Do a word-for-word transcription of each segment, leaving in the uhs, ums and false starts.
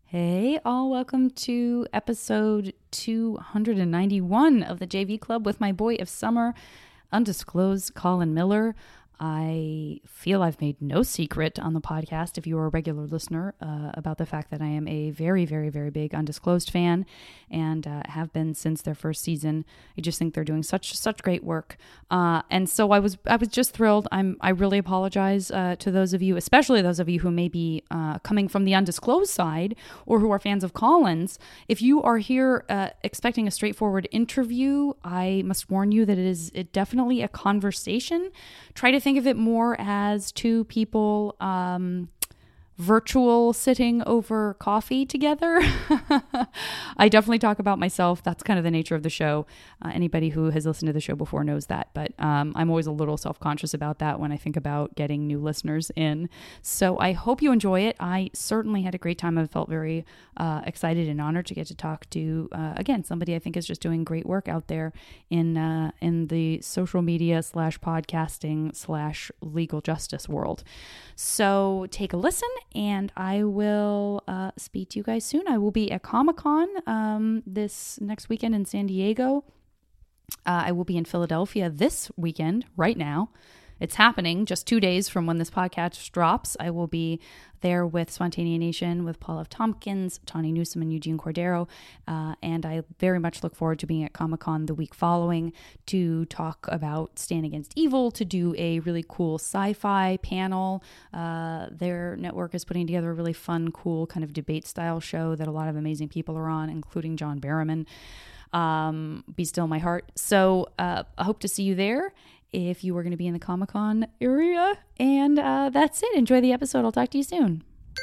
Hey, all, welcome to episode two hundred ninety-one of the J V Club with my boy of summer, undisclosed Colin Miller. I feel I've made no secret on the podcast, if you are a regular listener, uh, about the fact that I am a very, very, very big Undisclosed fan and uh, have been since their first season. I just think they're doing such such great work, uh, and so I was I was just thrilled. I'm I really apologize uh, to those of you, especially those of you who may be uh, coming from the Undisclosed side or who are fans of Colin's. If you are here uh, expecting a straightforward interview, I must warn you that it is it definitely a conversation. Try to think of it more as two people um, virtual sitting over coffee together. I definitely talk about myself. That's kind of the nature of the show. Uh, anybody who has listened to the show before knows that, but um, I'm always a little self-conscious about that when I think about getting new listeners in. So I hope you enjoy it. I certainly had a great time. I felt very uh, excited and honored to get to talk to, uh, again, somebody I think is just doing great work out there in uh, in the social media slash podcasting slash legal justice world. So take a listen, and I will uh, speak to you guys soon. I will be at Comic-Con um, this next weekend in San Diego. Uh, I will be in Philadelphia this weekend, right now. It's happening just two days from when this podcast drops. I will be there with Spontanea Nation, with Paul F. Tompkins, Tawny Newsome, and Eugene Cordero. Uh, and I very much look forward to being at Comic-Con the week following to talk about Stand Against Evil, to do a really cool sci-fi panel. Uh, their network is putting together a really fun, cool kind of debate style show that a lot of amazing people are on, including John Barrowman. Um, Be Still My Heart. So uh, I hope to see you there if you were going to be in the Comic-Con area. And uh, that's it. Enjoy the episode. I'll talk to you soon.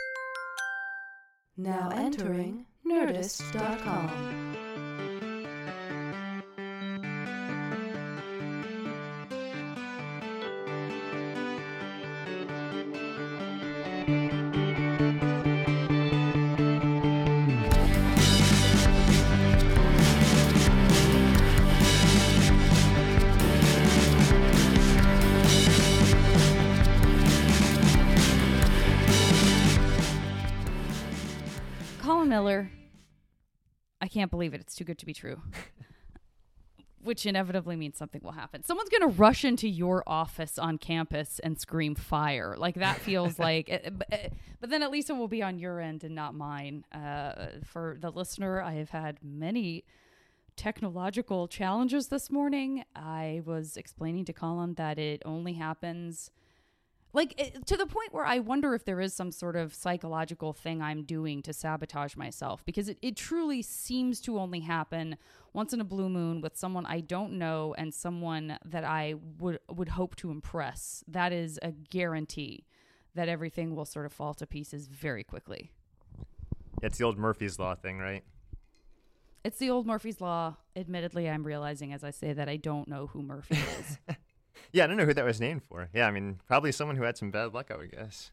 Now entering Nerdist dot com. Colin Miller. I can't believe it. It's too good to be true. Which inevitably means something will happen. Someone's going to rush into your office on campus and scream fire. Like, that feels like... But then at least it will be on your end and not mine. Uh, for the listener, I have had many technological challenges this morning. I was explaining to Colin that it only happens... Like, it, to the point where I wonder if there is some sort of psychological thing I'm doing to sabotage myself, because it, it truly seems to only happen once in a blue moon with someone I don't know and someone that I would would hope to impress. That is a guarantee that everything will sort of fall to pieces very quickly. It's the old Murphy's Law thing, right? It's the old Murphy's Law. Admittedly, I'm realizing as I say that I don't know who Murphy is. Yeah, I don't know who that was named for. Yeah, I mean, probably someone who had some bad luck, I would guess.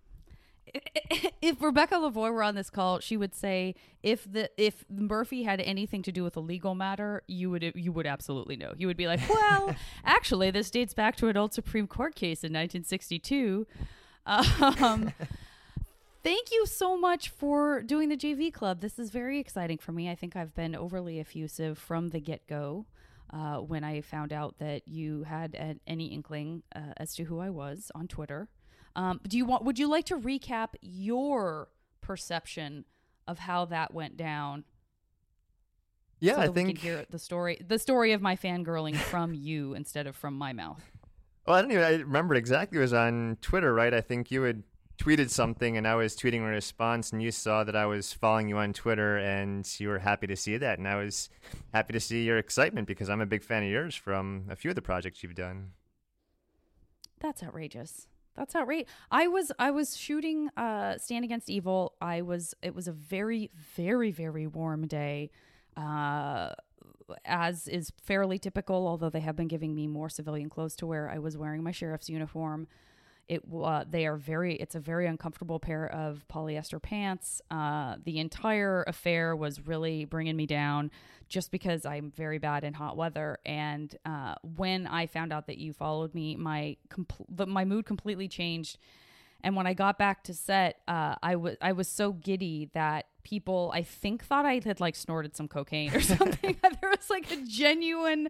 If Rebecca Lavoie were on this call, she would say, if the if Murphy had anything to do with a legal matter, you would you would absolutely know. You would be like, well, actually, this dates back to an old Supreme Court case in nineteen sixty-two. Um, thank you so much for doing the J V Club. This is very exciting for me. I think I've been overly effusive from the get-go. Uh, when I found out that you had an, any inkling uh, as to who I was on Twitter. Um, do you want? Would you like to recap your perception of how that went down? Yeah, so I that think we can hear the story, the story of my fangirling from you instead of from my mouth. Well, I don't even I remember exactly. It was on Twitter, right? I think you had tweeted something, and I was tweeting a response, and you saw that I was following you on Twitter, and you were happy to see that, and I was happy to see your excitement because I'm a big fan of yours from a few of the projects you've done. That's outrageous. That's outrageous. I was I was shooting uh, Stand Against Evil. I was it was a very very very warm day, uh, as is fairly typical. Although they have been giving me more civilian clothes to wear, I was wearing my sheriff's uniform. It uh, they are very. It's a very uncomfortable pair of polyester pants. Uh, the entire affair was really bringing me down, just because I'm very bad in hot weather. And uh, when I found out that you followed me, my compl- the, my mood completely changed. And when I got back to set, uh, I was I was so giddy that people, I think, thought I had like snorted some cocaine or something. There was like a genuine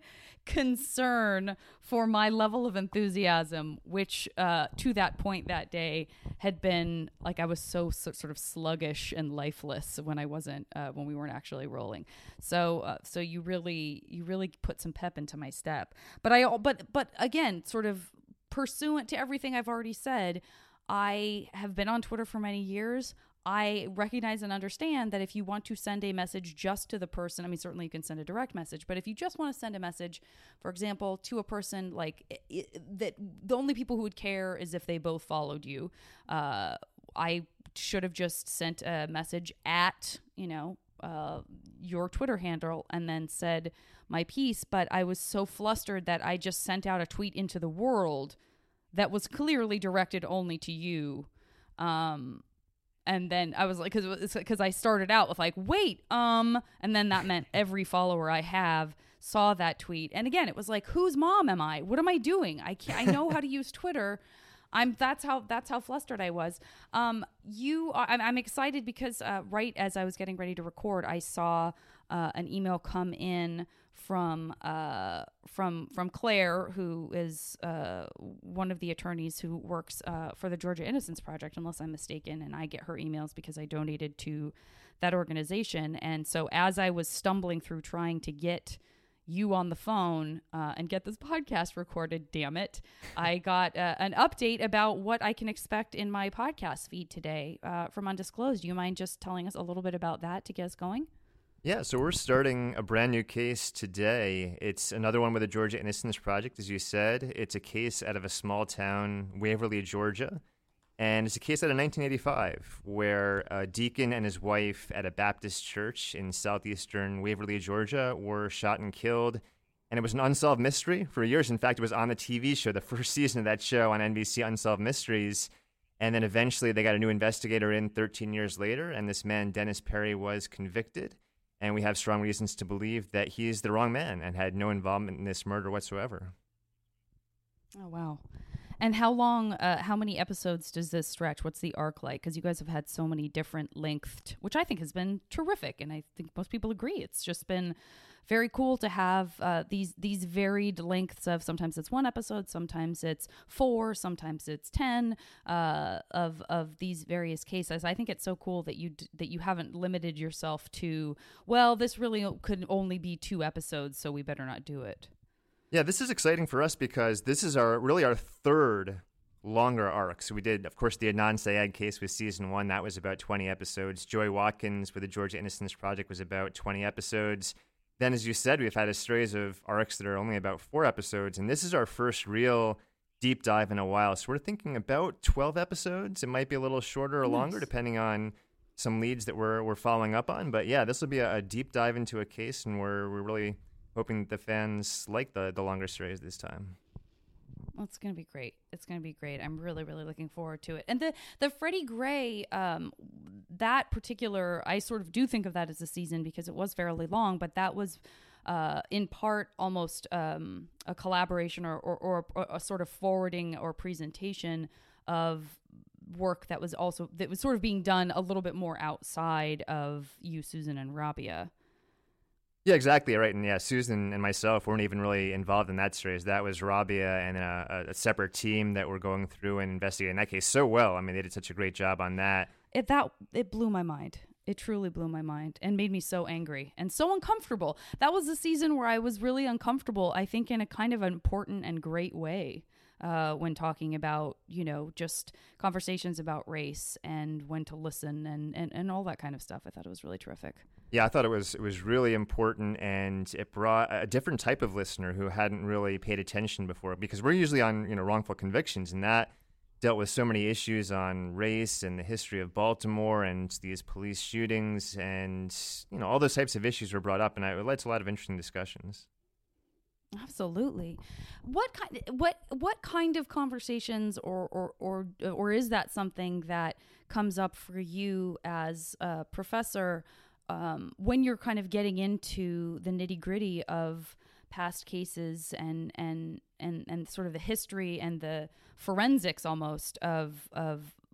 concern for my level of enthusiasm, which uh, to that point that day had been like I was so, so sort of sluggish and lifeless when I wasn't uh, when we weren't actually rolling. So uh, so you really you really put some pep into my step. But I but but again, sort of pursuant to everything I've already said, I have been on Twitter for many years. I recognize and understand that if you want to send a message just to the person, I mean, certainly you can send a direct message, but if you just want to send a message, for example, to a person like it, it, that, the only people who would care is if they both followed you. Uh, I should have just sent a message at, you know, uh, your Twitter handle and then said my piece, but I was so flustered that I just sent out a tweet into the world that was clearly directed only to you. Um, And then I was like, because because I started out with like, wait, um, and then that meant every follower I have saw that tweet. And again, it was like, whose mom am I? What am I doing? I can't, I know how to use Twitter. I'm that's how that's how flustered I was. Um, you, are, I'm, I'm excited because uh, right as I was getting ready to record, I saw uh, an email come in from uh, from from Claire, who is uh, one of the attorneys who works uh, for the Georgia Innocence Project, unless I'm mistaken, and I get her emails because I donated to that organization. And so as I was stumbling through trying to get you on the phone uh, and get this podcast recorded, damn it, I got uh, an update about what I can expect in my podcast feed today uh, from Undisclosed. Do you mind just telling us a little bit about that to get us going? Yeah, so we're starting a brand new case today. It's another one with the Georgia Innocence Project, as you said. It's a case out of a small town, Waverly, Georgia. And it's a case out of nineteen eighty-five, where a deacon and his wife at a Baptist church in southeastern Waverly, Georgia, were shot and killed. And it was an unsolved mystery for years. In fact, it was on the T V show, the first season of that show on N B C, Unsolved Mysteries. And then eventually they got a new investigator in thirteen years later, and this man, Dennis Perry, was convicted. And we have strong reasons to believe that he is the wrong man and had no involvement in this murder whatsoever. Oh, wow. And how long, uh, how many episodes does this stretch? What's the arc like? Because you guys have had so many different lengthed, which I think has been terrific. And I think most people agree. It's just been very cool to have uh, these these varied lengths of, sometimes it's one episode, sometimes it's four, sometimes it's ten uh, of of these various cases. I think it's so cool that you d- that you haven't limited yourself to, well, this really could only be two episodes, so we better not do it. Yeah, this is exciting for us because this is our really our third longer arc. So we did, of course, the Adnan Syed case with season one. That was about twenty episodes. Joy Watkins with the Georgia Innocence Project was about twenty episodes. Then, as you said, we've had a series of arcs that are only about four episodes. And this is our first real deep dive in a while. So we're thinking about twelve episodes. It might be a little shorter or nice. longer, depending on some leads that we're we're following up on. But yeah, this will be a, a deep dive into a case, and we're we're really hoping that the fans like the, the longer series this time. Well, it's going to be great. It's going to be great. I'm really, really looking forward to it. And the, the Freddie Gray, um, that particular, I sort of do think of that as a season because it was fairly long, but that was uh, in part almost um, a collaboration or, or, or, or a sort of forwarding or presentation of work that was also, that was sort of being done a little bit more outside of you, Susan, and Rabia. Yeah, exactly right. And yeah, Susan and myself weren't even really involved in that series. That was Rabia and a, a separate team that were going through and investigating that case so well. I mean, they did such a great job on that. It that it blew my mind. It truly blew my mind and made me so angry and so uncomfortable. That was a season where I was really uncomfortable, I think, in a kind of important and great way. Uh, when talking about, you know, just conversations about race and when to listen and, and, and all that kind of stuff. I thought it was really terrific. Yeah, I thought it was it was really important, and it brought a different type of listener who hadn't really paid attention before, because we're usually on, you know, wrongful convictions, and that dealt with so many issues on race and the history of Baltimore and these police shootings, and, you know, all those types of issues were brought up, and it led to a lot of interesting discussions. Absolutely. What kind what what kind of conversations or or or or is that something that comes up for you as a professor um, when you're kind of getting into the nitty-gritty of past cases and and and and sort of the history and the forensics almost of of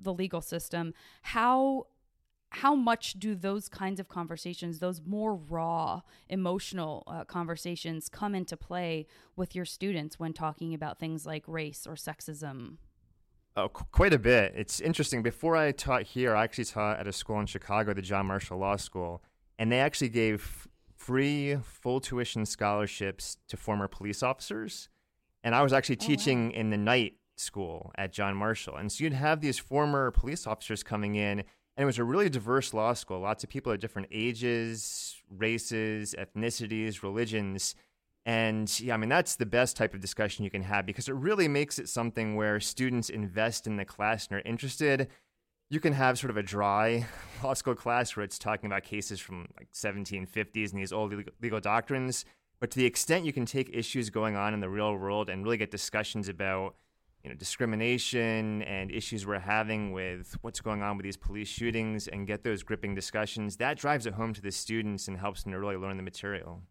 the legal system, how how much do those kinds of conversations, those more raw emotional uh, conversations, come into play with your students when talking about things like race or sexism? Oh, qu- quite a bit. It's interesting. Before I taught here, I actually taught at a school in Chicago, the John Marshall Law School, and they actually gave free full tuition scholarships to former police officers. And I was actually Oh, teaching wow. in the night school at John Marshall. And so you'd have these former police officers coming in, and it was a really diverse law school. Lots of people at different ages, races, ethnicities, religions. And yeah, I mean, that's the best type of discussion you can have because it really makes it something where students invest in the class and are interested. You can have sort of a dry law school class where it's talking about cases from like seventeen fifties and these old legal, legal doctrines. But to the extent you can take issues going on in the real world and really get discussions about, you know, discrimination and issues we're having with what's going on with these police shootings and get those gripping discussions, that drives it home to the students and helps them to really learn the material.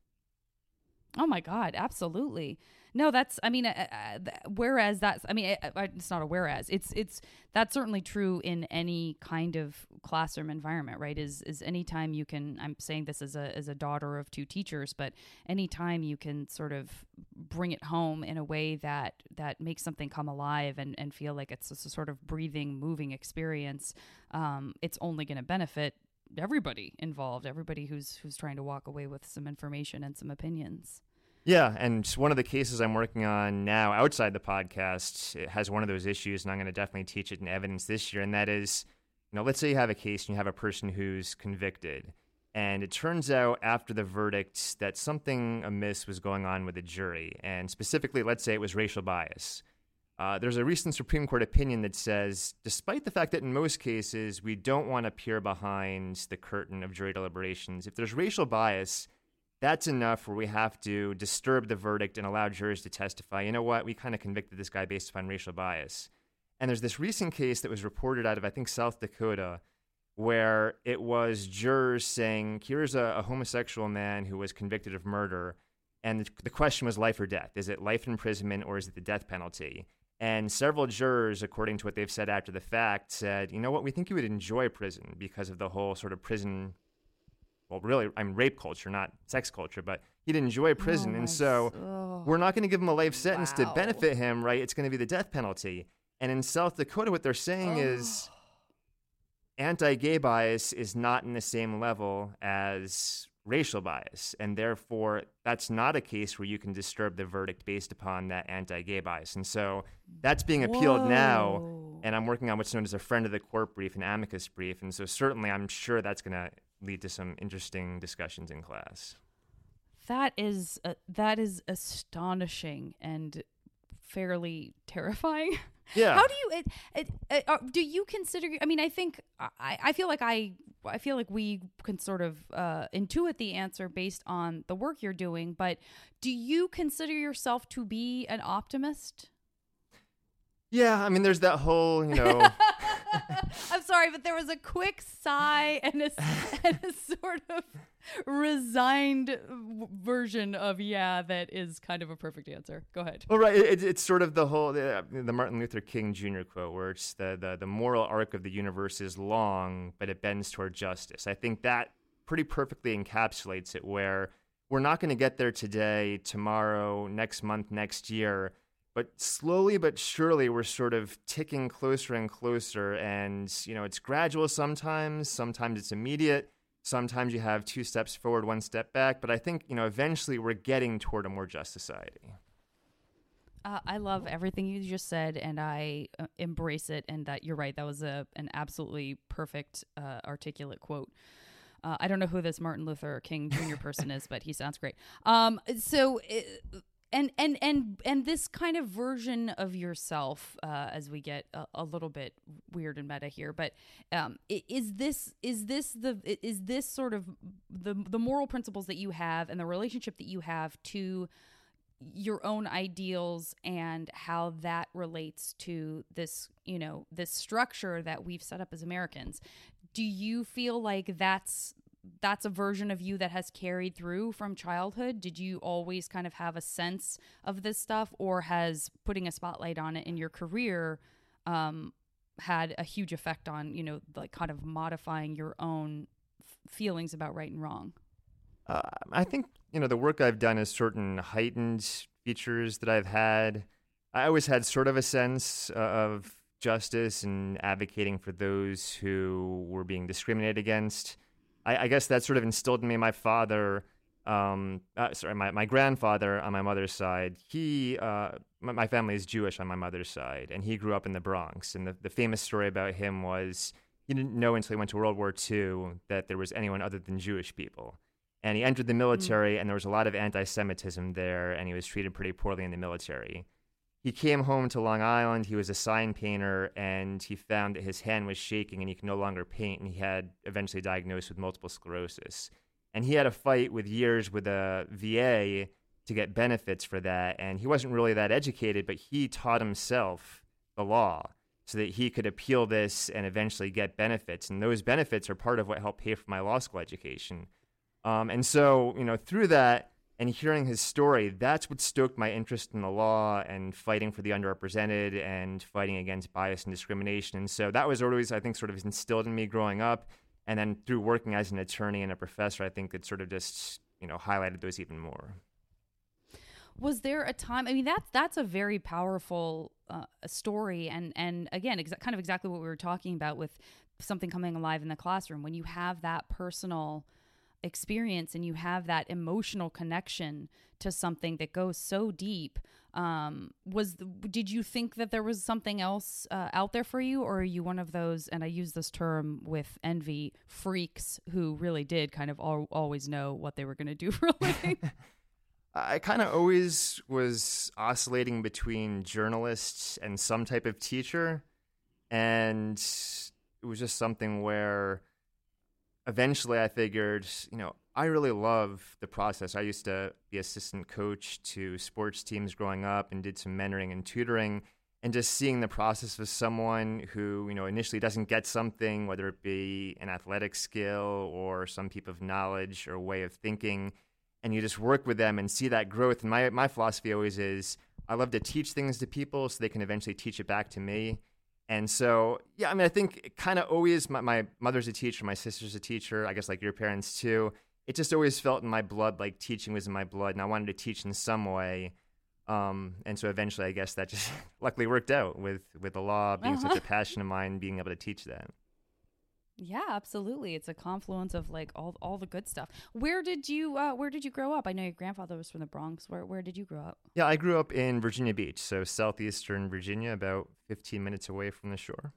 Oh my God, absolutely. No, that's, I mean, uh, uh, th- whereas that's, I mean, uh, uh, it's not a whereas, it's, it's, that's certainly true in any kind of classroom environment, right? Is, is anytime you can, I'm saying this as a, as a daughter of two teachers, but anytime you can sort of bring it home in a way that, that makes something come alive and, and feel like it's a sort of breathing, moving experience, um, it's only going to benefit everybody involved, everybody who's, who's trying to walk away with some information and some opinions. Yeah, and one of the cases I'm working on now outside the podcast, it has one of those issues, and I'm going to definitely teach it in evidence this year, and that is, you know, let's say you have a case and you have a person who's convicted, and it turns out after the verdict that something amiss was going on with the jury, and specifically, let's say it was racial bias. Uh, there's a recent Supreme Court opinion that says, despite the fact that in most cases we don't want to peer behind the curtain of jury deliberations, if there's racial bias, that's enough where we have to disturb the verdict and allow jurors to testify. You know what? We kind of convicted this guy based upon racial bias. And there's this recent case that was reported out of, I think, South Dakota, where it was jurors saying, here's a, a homosexual man who was convicted of murder. And the, the question was life or death. Is it life imprisonment or is it the death penalty? And several jurors, according to what they've said after the fact, said, you know what? We think you would enjoy prison because of the whole sort of prison, well, really, I mean, rape culture, not sex culture, but he'd enjoy prison. Oh and so oh. we're not going to give him a life sentence Wow. to benefit him, right? It's going to be the death penalty. And in South Dakota, what they're saying Oh. is anti-gay bias is not in the same level as racial bias. And therefore, that's not a case where you can disturb the verdict based upon that anti-gay bias. And so that's being appealed now. Whoa. And I'm working on what's known as a friend of the court brief, an amicus brief. And so certainly I'm sure that's going to lead to some interesting discussions in class. That is uh, that is astonishing and fairly terrifying. Yeah. How do you it, it, it, uh, do you consider? I mean, I think I, I feel like I I feel like we can sort of uh, intuit the answer based on the work you're doing. But do you consider yourself to be an optimist? Yeah, I mean, there's that whole, you know. I'm sorry, but there was a quick sigh and a, and a sort of resigned w- version of yeah that is kind of a perfect answer. Go ahead. Well, right, it, it's sort of the whole uh, the Martin Luther King Junior quote, where it's the, the the moral arc of the universe is long, but it bends toward justice. I think that pretty perfectly encapsulates it. Where we're not going to get there today, tomorrow, next month, next year. But slowly but surely, we're sort of ticking closer and closer. And, you know, it's gradual sometimes. Sometimes it's immediate. Sometimes you have two steps forward, one step back. But I think, you know, eventually we're getting toward a more just society. Uh, I love everything you just said, and I uh, embrace it. And that you're right. That was a an absolutely perfect, uh, articulate quote. Uh, I don't know who this Martin Luther King Junior person is, but he sounds great. Um, so. It, And and and and this kind of version of yourself, uh, as we get a, a little bit weird and meta here, but um, is this is this the is this sort of the the moral principles that you have and the relationship that you have to your own ideals and how that relates to this, you know, this structure that we've set up as Americans? Do you feel like that's that's a version of you that has carried through from childhood? Did you always kind of have a sense of this stuff, or has putting a spotlight on it in your career um, had a huge effect on, you know, like kind of modifying your own f- feelings about right and wrong? Uh, I think, you know, the work I've done has certain heightened features that I've had. I always had sort of a sense of justice and advocating for those who were being discriminated against. I, I guess that sort of instilled in me. My father, um, uh, sorry, my, my grandfather on my mother's side, he, uh, my, my family is Jewish on my mother's side, and he grew up in the Bronx. And the, the famous story about him was he didn't know until he went to World War Two that there was anyone other than Jewish people. And he entered the military, mm. and there was a lot of anti-Semitism there, and he was treated pretty poorly in the military. He came home to Long Island. He was a sign painter, and he found that his hand was shaking and he could no longer paint, and he had eventually diagnosed with multiple sclerosis. And he had a fight with years with a V A to get benefits for that, and he wasn't really that educated, but he taught himself the law so that he could appeal this and eventually get benefits. And those benefits are part of what helped pay for my law school education. Um, and so, you know, through that and hearing his story, that's what stoked my interest in the law and fighting for the underrepresented and fighting against bias and discrimination. And so that was always, I think, sort of instilled in me growing up. And then through working as an attorney and a professor, I think it sort of just, you know, highlighted those even more. Was there a time, I mean, that's, that's a very powerful uh, story. And, and again, exa- kind of exactly what we were talking about with something coming alive in the classroom. When you have that personal experience and you have that emotional connection to something that goes so deep, um, was, the, did you think that there was something else uh, out there for you? Or are you one of those, and I use this term with envy, freaks who really did kind of al- always know what they were going to do for a living? I kind of always was oscillating between journalists and some type of teacher. And it was just something where eventually I figured, you know, I really love the process. I used to be assistant coach to sports teams growing up and did some mentoring and tutoring. And just seeing the process of someone who, you know, initially doesn't get something, whether it be an athletic skill or some type of knowledge or way of thinking, and you just work with them and see that growth. And my, my philosophy always is I love to teach things to people so they can eventually teach it back to me. And so, yeah, I mean, I think kind of always my, my mother's a teacher, my sister's a teacher, I guess like your parents too. It just always felt in my blood, like teaching was in my blood, and I wanted to teach in some way. Um, and so eventually, I guess that just luckily worked out with, with the law being uh-huh. such a passion of mine, being able to teach that. Yeah, absolutely. It's a confluence of like all all the good stuff. Where did you uh, Where did you grow up? I know your grandfather was from the Bronx. Where Where did you grow up? Yeah, I grew up in Virginia Beach, so southeastern Virginia, about fifteen minutes away from the shore.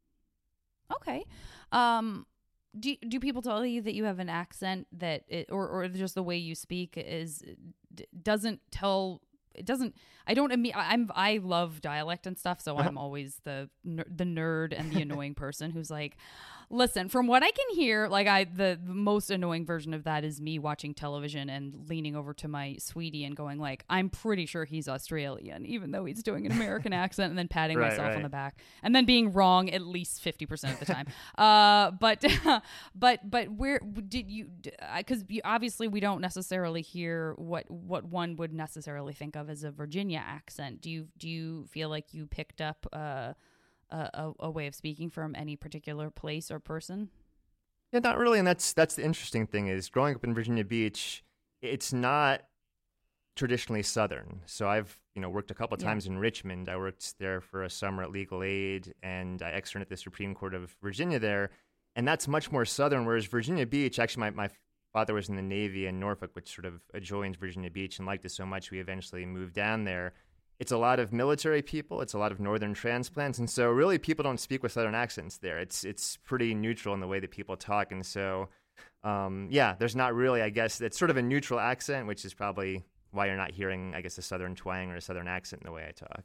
Okay. Um, do do people tell you that you have an accent that, it, or or just the way you speak is doesn't tell? It doesn't. I don't. I'm. I love dialect and stuff, so I'm always the the nerd and the annoying person who's like, listen. From what I can hear, like I the, the most annoying version of that is me watching television and leaning over to my sweetie and going like, I'm pretty sure he's Australian, even though he's doing an American accent, and then patting right, myself right. on the back, and then being wrong at least fifty percent of the time. uh, but but but where did you? Because obviously we don't necessarily hear what what one would necessarily think of as a Virginia accent. Do you do you feel like you picked up uh, a, a way of speaking from any particular place or person? Yeah, not really. And that's that's the interesting thing is growing up in Virginia Beach, it's not traditionally Southern. So I've you know worked a couple of times yeah. in Richmond. I worked there for a summer at Legal Aid, and I externed at the Supreme Court of Virginia there, and that's much more Southern. Whereas Virginia Beach, actually, my my father was in the Navy in Norfolk, which sort of adjoins Virginia Beach, and liked it so much we eventually moved down there. It's a lot of military people. It's a lot of northern transplants. And so really people don't speak with Southern accents there. It's it's pretty neutral in the way that people talk. And so, um, yeah, there's not really, I guess, it's sort of a neutral accent, which is probably why you're not hearing, I guess, a Southern twang or a Southern accent in the way I talk.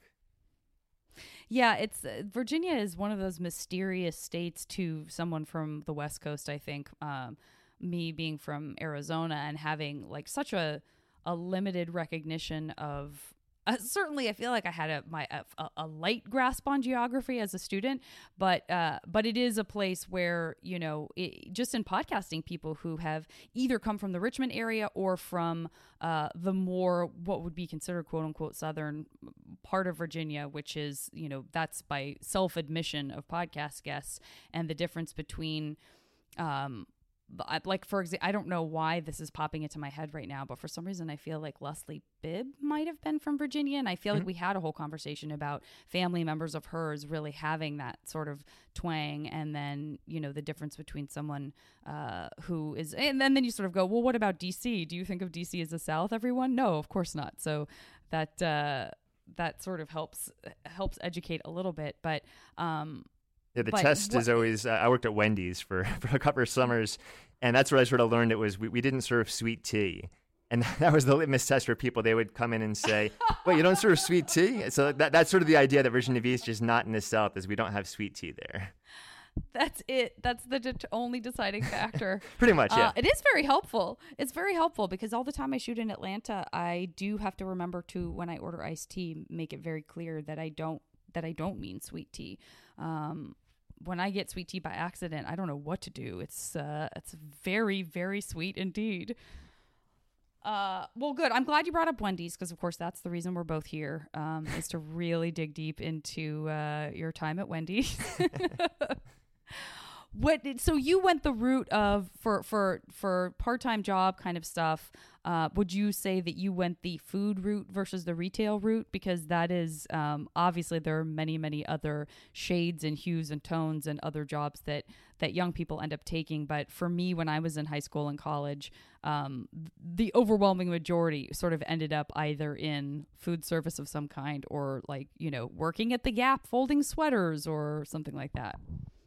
Yeah, it's uh, Virginia is one of those mysterious states to someone from the West Coast, I think. Um me being from Arizona and having like such a a limited recognition of Uh, certainly, I feel like I had a my a, a light grasp on geography as a student, but uh, but it is a place where, you know, it, just in podcasting, people who have either come from the Richmond area or from uh, the more what would be considered quote unquote southern part of Virginia, which is, you know, that's by self admission of podcast guests, and the difference between. Um, Like, for example, I don't know why this is popping into my head right now, but for some reason I feel like Leslie Bibb might have been from Virginia. And I feel mm-hmm. like we had a whole conversation about family members of hers really having that sort of twang. And then, you know, the difference between someone uh, who is, and then, then you sort of go, well, what about D C? Do you think of D C as the South, everyone? No, of course not. So that, uh, that sort of helps, helps educate a little bit. But, um, Yeah, the but test what, is always, uh, I worked at Wendy's for, for a couple of summers, and that's where I sort of learned it was we, we didn't serve sweet tea. And that was the litmus test for people. They would come in and say, wait, you don't serve sweet tea? So that, that's sort of the idea that Virginia Beach is not in the South, is we don't have sweet tea there. That's it. That's the de- only deciding factor. Pretty much, yeah. Uh, it is very helpful. It's very helpful because all the time I shoot in Atlanta, I do have to remember to, when I order iced tea, make it very clear that I don't, that I don't mean sweet tea. Um, When I get sweet tea by accident, I don't know what to do. It's uh, it's very, very sweet indeed. Uh, well, good. I'm glad you brought up Wendy's because, of course, that's the reason we're both here, um, is to really dig deep into uh, your time at Wendy's. What? So you went the route of for for for part-time job kind of stuff. Uh, would you say that you went the food route versus the retail route? Because that is um, obviously there are many many other shades and hues and tones and other jobs that that young people end up taking. But for me, when I was in high school and college, um, the overwhelming majority sort of ended up either in food service of some kind or like you know working at the Gap folding sweaters or something like that.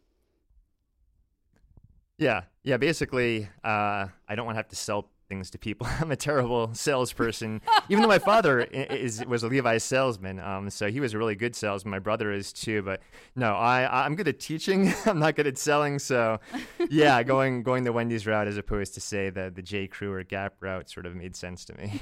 Yeah, yeah. Basically, uh, I don't want to have to sell things to people. I'm a terrible salesperson. Even though my father is was a Levi's salesman, um, so he was a really good salesman. My brother is too. But no, I I'm good at teaching. I'm not good at selling. So, yeah, going going the Wendy's route as opposed to say the the J. Crew or Gap route sort of made sense to me.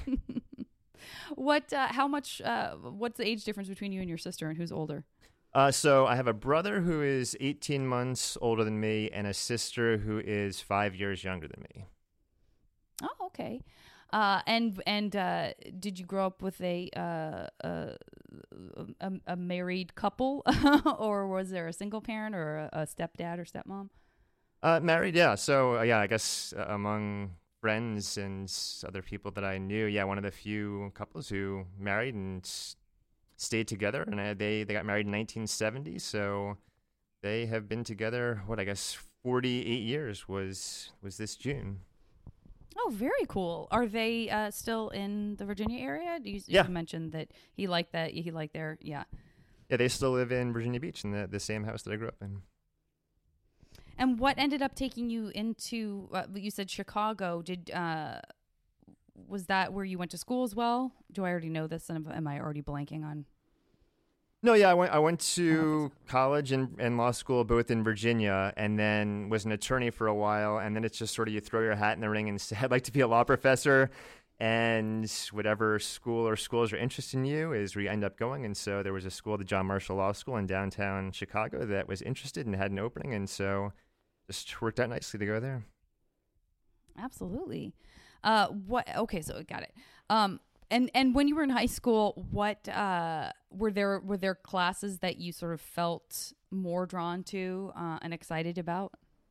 What? Uh, how much? Uh, what's the age difference between you and your sister, and who's older? Uh, so I have a brother who is eighteen months older than me and a sister who is five years younger than me. Oh, okay. Uh, and and uh, did you grow up with a uh, a, a, a married couple, or was there a single parent or a, a stepdad or stepmom? Uh, married, yeah. So uh, yeah, I guess uh, among friends and other people that I knew, yeah, one of the few couples who married and stayed together, and I, they they got married in nineteen seventy, so they have been together, what I guess forty-eight years was was this June. Oh, very cool. Are they uh, still in the Virginia area? You, yeah. you mentioned that he liked that he liked their yeah. Yeah, they still live in Virginia Beach in the, the same house that I grew up in. And what ended up taking you into? Uh, you said Chicago. Did uh, was that where you went to school as well? Do I already know this? And am I already blanking on? No, yeah, I went. I went to college and, and law school both in Virginia, and then was an attorney for a while. And then it's just sort of you throw your hat in the ring and say, "I'd like to be a law professor," and whatever school or schools are interested in you is where you end up going. And so there was a school, the John Marshall Law School in downtown Chicago, that was interested and had an opening, and so just worked out nicely to go there. Absolutely. Uh, what? Okay, so got it. Um, and and when you were in high school, what uh, were there were there classes that you sort of felt more drawn to uh, and excited about?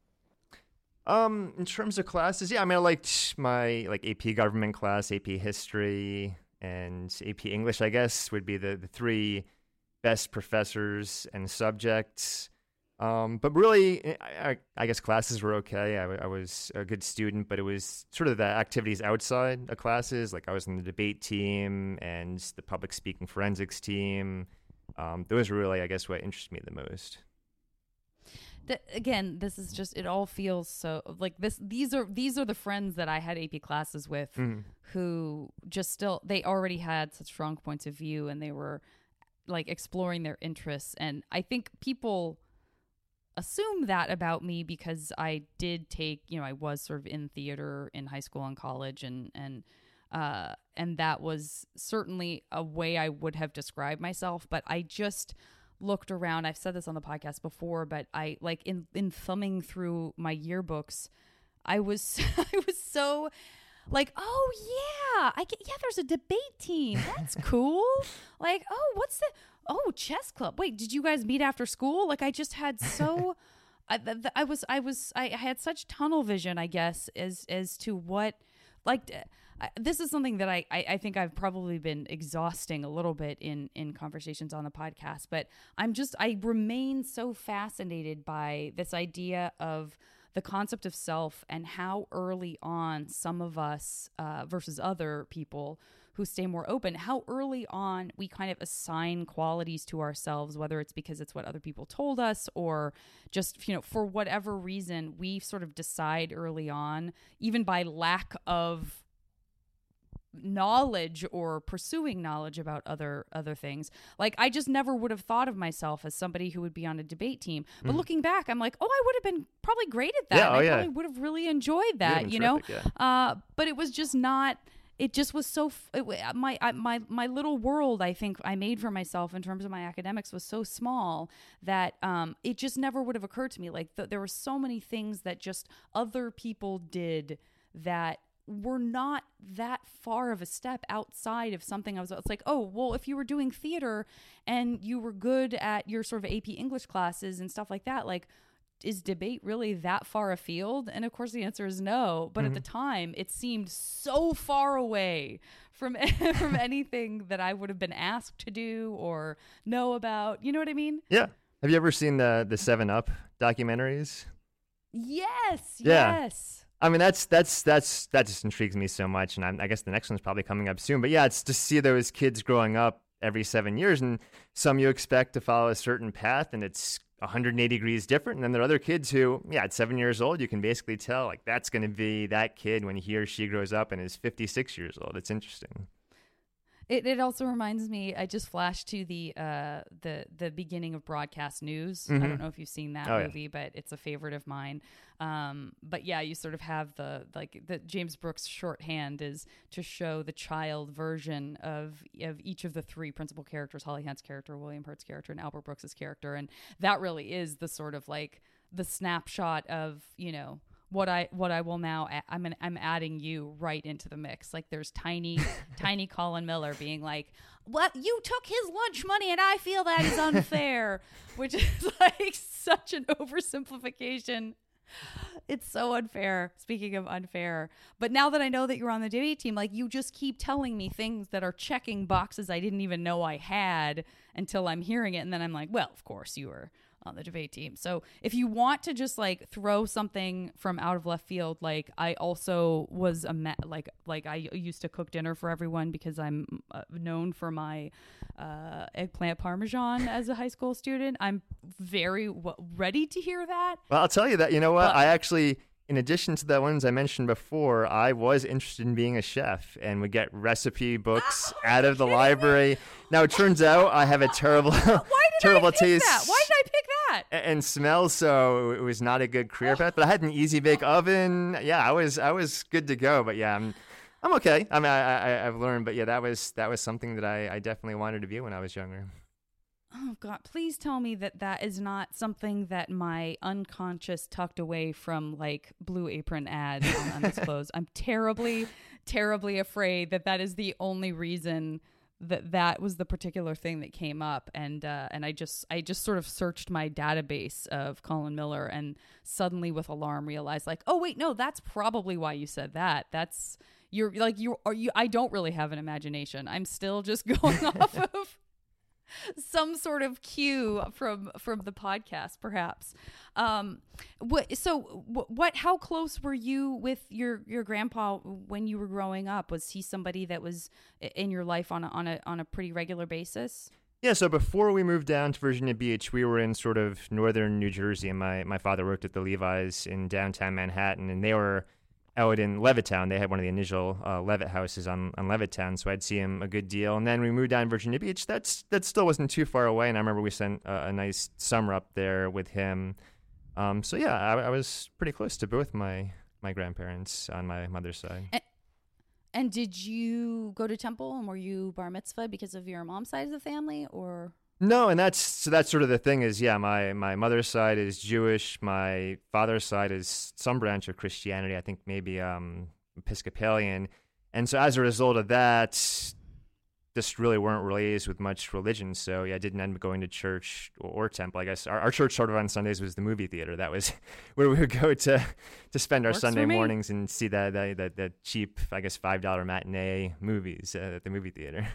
Um, in terms of classes, yeah, I mean, I liked my like A P government class, A P history, and A P English. I guess would be the the three best professors and subjects. Um, but really, I, I guess classes were okay. I, I was a good student, but it was sort of the activities outside of classes. Like I was in the debate team and the public speaking forensics team. Um, those were really, I guess, what interested me the most. The, again, this is just, it all feels so like this. These are, these are the friends that I had A P classes with mm-hmm. who just still, they already had such strong points of view and they were like exploring their interests. And I think people assume that about me because I did take, you know, I was sort of in theater in high school and college and, and, Uh, and that was certainly a way I would have described myself. But I just looked around. I've said this on the podcast before, but I like in, in thumbing through my yearbooks, I was, I was so like, oh yeah, I get, yeah, there's a debate team. That's cool. Like, oh, what's the, oh, chess club. Wait, did you guys meet after school? Like I just had so, I, th- th- I was, I was, I had such tunnel vision, I guess, as, as to what, like, I, this is something that I, I, I think I've probably been exhausting a little bit in, in conversations on the podcast, but I'm just, I remain so fascinated by this idea of the concept of self and how early on some of us uh, versus other people who stay more open, how early on we kind of assign qualities to ourselves, whether it's because it's what other people told us or just, you know, for whatever reason, we sort of decide early on, even by lack of knowledge or pursuing knowledge about other other things. Like I just never would have thought of myself as somebody who would be on a debate team. But mm. looking back, I'm like, oh, I would have been probably great at that. Yeah, oh, I yeah. probably would have really enjoyed that, you know? Yeah. Uh, but it was just not, it just was so, it, my, I, my, my little world, I think I made for myself in terms of my academics was so small that um, it just never would have occurred to me. Like th- there were so many things that just other people did that were not that far of a step outside of something I was, it's like, oh, well, if you were doing theater and you were good at your sort of A P English classes and stuff like that, like, is debate really that far afield? And of course the answer is no. But mm-hmm. at the time it seemed so far away from, from anything that I would have been asked to do or know about. You know what I mean? Yeah. Have you ever seen the, the seven up documentaries? Yes. Yeah. Yes. I mean, that's that's that's that just intrigues me so much, and I'm, I guess the next one's probably coming up soon. But yeah, it's to see those kids growing up every seven years, and some you expect to follow a certain path, and it's one hundred eighty degrees different. And then there are other kids who, yeah, at seven years old, you can basically tell like that's going to be that kid when he or she grows up and is fifty-six years old. It's interesting. It it also reminds me, I just flashed to the uh the the beginning of Broadcast News. Mm-hmm. I don't know if you've seen that oh, movie, yeah. but it's a favorite of mine. Um, but yeah, you sort of have the like the James Brooks shorthand is to show the child version of of each of the three principal characters: Holly Hunt's character, William Hurt's character, and Albert Brooks's character, and that really is the sort of like the snapshot of, you know, what I what I will now add, I'm an, I'm adding you right into the mix. Like there's tiny tiny Colin Miller being like, "Well, you took his lunch money and I feel that is unfair," which is like such an oversimplification. It's so unfair. Speaking of unfair, but now that I know that you're on the debate team, like you just keep telling me things that are checking boxes I didn't even know I had until I'm hearing it, and then I'm like, well, of course you were on the debate team. So if you want to just like throw something from out of left field, like I also was a ma- like like I used to cook dinner for everyone because I'm uh, known for my uh, eggplant parmesan as a high school student. I'm very w- ready to hear that. Well, I'll tell you that, you know what? But- I actually, in addition to the ones I mentioned before, I was interested in being a chef and would get recipe books oh, out of the kidding? library. Now, it turns out I have a terrible, Why did terrible I pick taste. that? Why did I pick that? And smell, so it was not a good career path. But I had an easy bake oven. Yeah, I was I was good to go. But yeah, I'm I'm okay. I mean, I, I I've learned. But yeah, that was that was something that I, I definitely wanted to be when I was younger. Oh God, please tell me that that is not something that my unconscious tucked away from like Blue Apron ads on Undisclosed. I'm terribly, terribly afraid that that is the only reason that that was the particular thing that came up. And uh, and I just I just sort of searched my database of Colin Miller and suddenly with alarm realized like, oh wait, no, that's probably why you said that. That's you're like you are you. I don't really have an imagination. I'm still just going off of some sort of cue from from the podcast, perhaps. Um, what? So, what, what? How close were you with your your grandpa when you were growing up? Was he somebody that was in your life on a, on a on a pretty regular basis? Yeah. So before we moved down to Virginia Beach, we were in sort of northern New Jersey, and my my father worked at the Levi's in downtown Manhattan, and they were out in Levittown. They had one of the initial uh, Levitt houses on, on Levittown, so I'd see him a good deal. And then we moved down to Virginia Beach. That's that still wasn't too far away, and I remember we spent a, a nice summer up there with him. Um, so yeah, I, I was pretty close to both my my grandparents on my mother's side. And, And did you go to temple and were you bar mitzvah because of your mom's side of the family, or? No, and that's so that's sort of the thing is, yeah, my, my mother's side is Jewish. My father's side is some branch of Christianity, I think maybe um, Episcopalian. And so as a result of that, just really weren't raised with much religion. So yeah, I didn't end up going to church or, or temple. I guess our, our church sort of on Sundays was the movie theater. That was where we would go to to spend our Works Sunday for me. mornings and see the, the, the, the cheap, I guess, five dollar matinee movies uh, at the movie theater.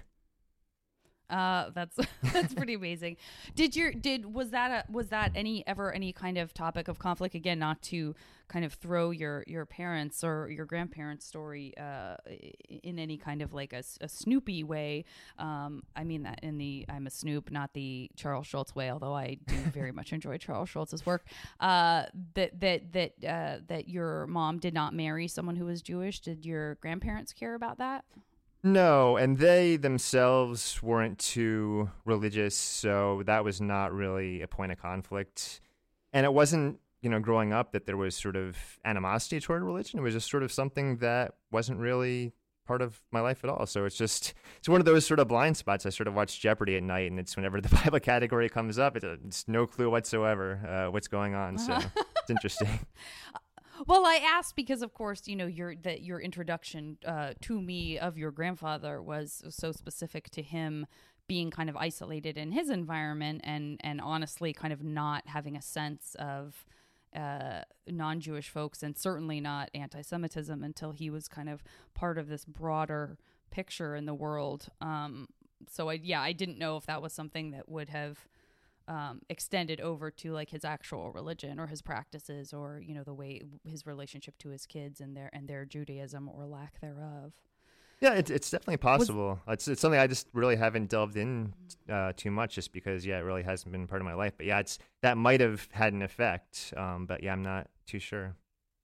Uh, that's that's pretty amazing. Did your did was that a, was that any ever any kind of topic of conflict? Again, not to kind of throw your your parents or your grandparents' story uh, in any kind of like a, a Snoopy way. Um, I mean that in the I'm a Snoop, not the Charles Schultz way. Although I do very much enjoy Charles Schultz's work. Uh, that that that uh, that your mom did not marry someone who was Jewish. Did your grandparents care about that? No, and they themselves weren't too religious, so that was not really a point of conflict. And it wasn't, you know, growing up that there was sort of animosity toward religion. It was just sort of something that wasn't really part of my life at all. So it's just, it's one of those sort of blind spots. I sort of watch Jeopardy at night, and it's whenever the Bible category comes up, it's, it's no clue whatsoever uh, what's going on. So it's interesting. Well, I asked because, of course, you know, your that your introduction uh, to me of your grandfather was so specific to him being kind of isolated in his environment and, and honestly kind of not having a sense of uh, non-Jewish folks and certainly not anti-Semitism until he was kind of part of this broader picture in the world. Um, so, I, yeah, I didn't know if that was something that would have Um, extended over to like his actual religion or his practices or, you know, the way his relationship to his kids and their and their Judaism or lack thereof. Yeah, it's it's definitely possible. Was, it's it's something I just really haven't delved in uh, too much, just because yeah, it really hasn't been part of my life. But yeah, it's that might have had an effect. Um, but yeah, I'm not too sure.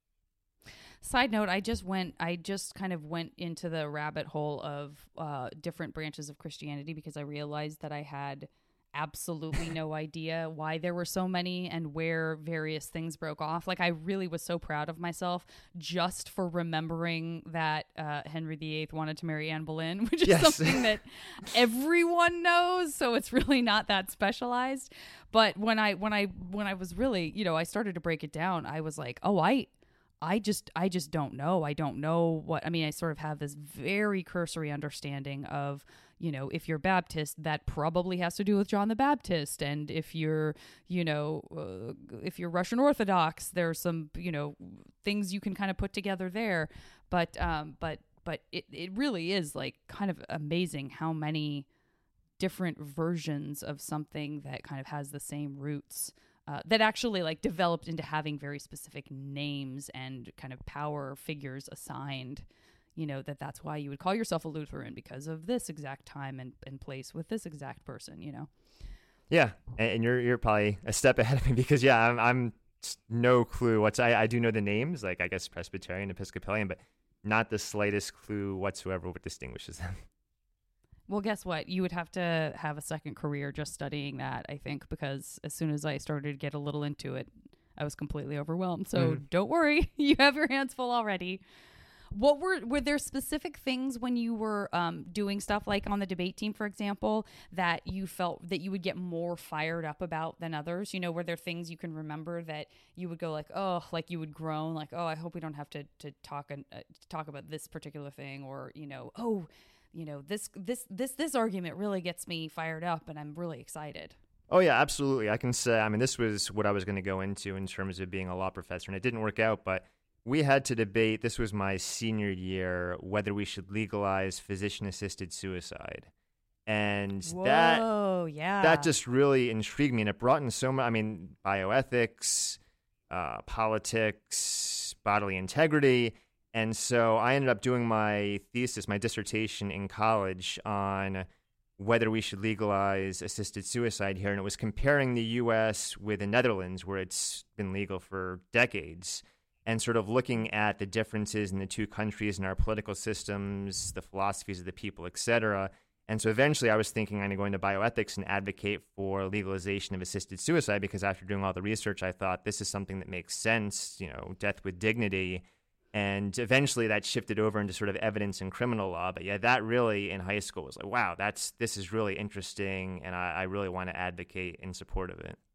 Side note, I just went, I just kind of went into the rabbit hole of uh, different branches of Christianity because I realized that I had absolutely no idea why there were so many and where various things broke off. Like I really was so proud of myself just for remembering that uh, Henry the Eighth wanted to marry Anne Boleyn, which is yes. something that everyone knows. So it's really not that specialized. But when I when I when I was really, you know, I started to break it down, I was like, oh, I. I just I just don't know. I don't know what I mean. I sort of have this very cursory understanding of, you know, if you're Baptist, that probably has to do with John the Baptist. And if you're, you know, uh, if you're Russian Orthodox, there's some, you know, things you can kind of put together there. But um, but but it, it really is like kind of amazing how many different versions of something that kind of has the same roots. Uh, that actually like developed into having very specific names and kind of power figures assigned, you know, that that's why you would call yourself a Lutheran because of this exact time and, and place with this exact person, you know? Yeah. And, and you're, you're probably a step ahead of me because yeah, I'm, I'm no clue what's, I, I do know the names, like I guess Presbyterian, Episcopalian, but not the slightest clue whatsoever what distinguishes them. Well, guess what? You would have to have a second career just studying that, I think, because as soon as I started to get a little into it, I was completely overwhelmed. So mm. don't worry. You have your hands full already. What were were there specific things when you were um, doing stuff like on the debate team, for example, that you felt that you would get more fired up about than others? You know, were there things you can remember that you would go like, oh, like you would groan, like, oh, I hope we don't have to to talk uh, talk about this particular thing, or you know, oh. You know, this this this this argument really gets me fired up and I'm really excited. Oh, yeah, absolutely. I can say, I mean, this was what I was going to go into in terms of being a law professor, and it didn't work out, but we had to debate, this was my senior year, whether we should legalize physician-assisted suicide. And Whoa, that, yeah. that just really intrigued me, and it brought in so much, I mean, bioethics, uh, politics, bodily integrity. And so I ended up doing my thesis, my dissertation in college on whether we should legalize assisted suicide here. And it was comparing the U S with the Netherlands, where it's been legal for decades, and sort of looking at the differences in the two countries and our political systems, the philosophies of the people, et cetera. And so eventually I was thinking I'm going to go into bioethics and advocate for legalization of assisted suicide, because after doing all the research, I thought this is something that makes sense, you know, death with dignity. And eventually that shifted over into sort of evidence and criminal law. But yeah, that really in high school was like, wow, that's this is really interesting, and I, I really want to advocate in support of it.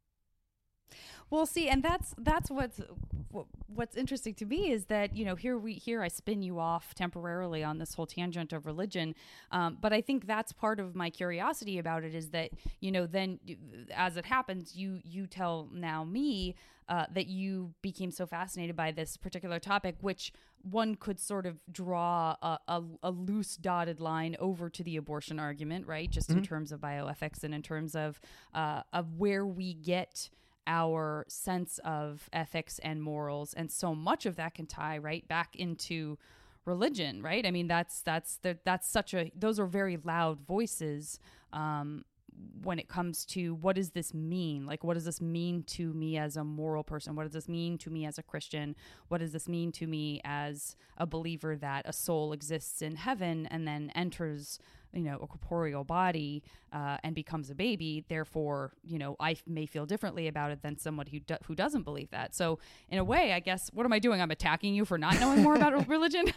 Well, see, and that's that's what's what's interesting to me is that, you know, here we here I spin you off temporarily on this whole tangent of religion, um, but I think that's part of my curiosity about it is that, you know, then as it happens, you you tell now me uh, that you became so fascinated by this particular topic, which one could sort of draw a, a, a loose dotted line over to the abortion argument, right? Just mm-hmm. in terms of bioethics and in terms of uh, of where we get our sense of ethics and morals, and so much of that can tie right back into religion, right? I mean, that's that's the, that's such a those are very loud voices um, when it comes to what does this mean? Like, what does this mean to me as a moral person? What does this mean to me as a Christian? What does this mean to me as a believer that a soul exists in heaven and then enters, you know, a corporeal body uh, and becomes a baby? Therefore, you know, I f- may feel differently about it than someone who do- who doesn't believe that. So in a way, I guess, what am I doing? I'm attacking you for not knowing more about religion?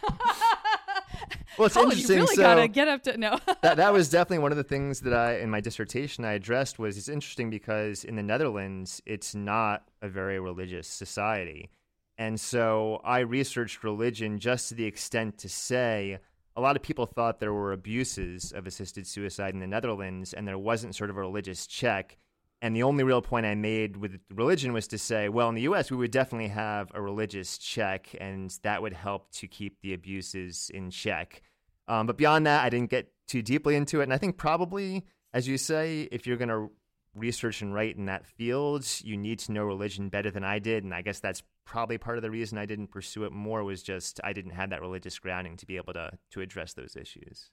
Well, it's oh, interesting. You really so gotta get up to no. that that was definitely one of the things that I, in my dissertation, I addressed was it's interesting because in the Netherlands, it's not a very religious society. And so I researched religion just to the extent to say a lot of people thought there were abuses of assisted suicide in the Netherlands and there wasn't sort of a religious check. And the only real point I made with religion was to say, well, in the U S, we would definitely have a religious check, and that would help to keep the abuses in check. Um, but beyond that, I didn't get too deeply into it. And I think probably, as you say, if you're going to research and write in that field, you need to know religion better than I did. And I guess that's probably part of the reason I didn't pursue it more was just I didn't have that religious grounding to be able to to address those issues.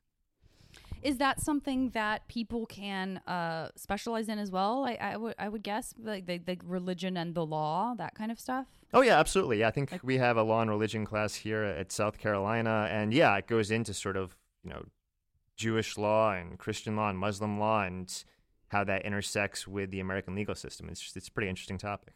Is that something that people can uh, specialize in as well? I, I would I would guess like the, the religion and the law, that kind of stuff. Oh yeah, absolutely. Yeah, I think like, we have a law and religion class here at South Carolina, and yeah, it goes into sort of, you know, Jewish law and Christian law and Muslim law and how that intersects with the American legal system. It's just, it's a pretty interesting topic.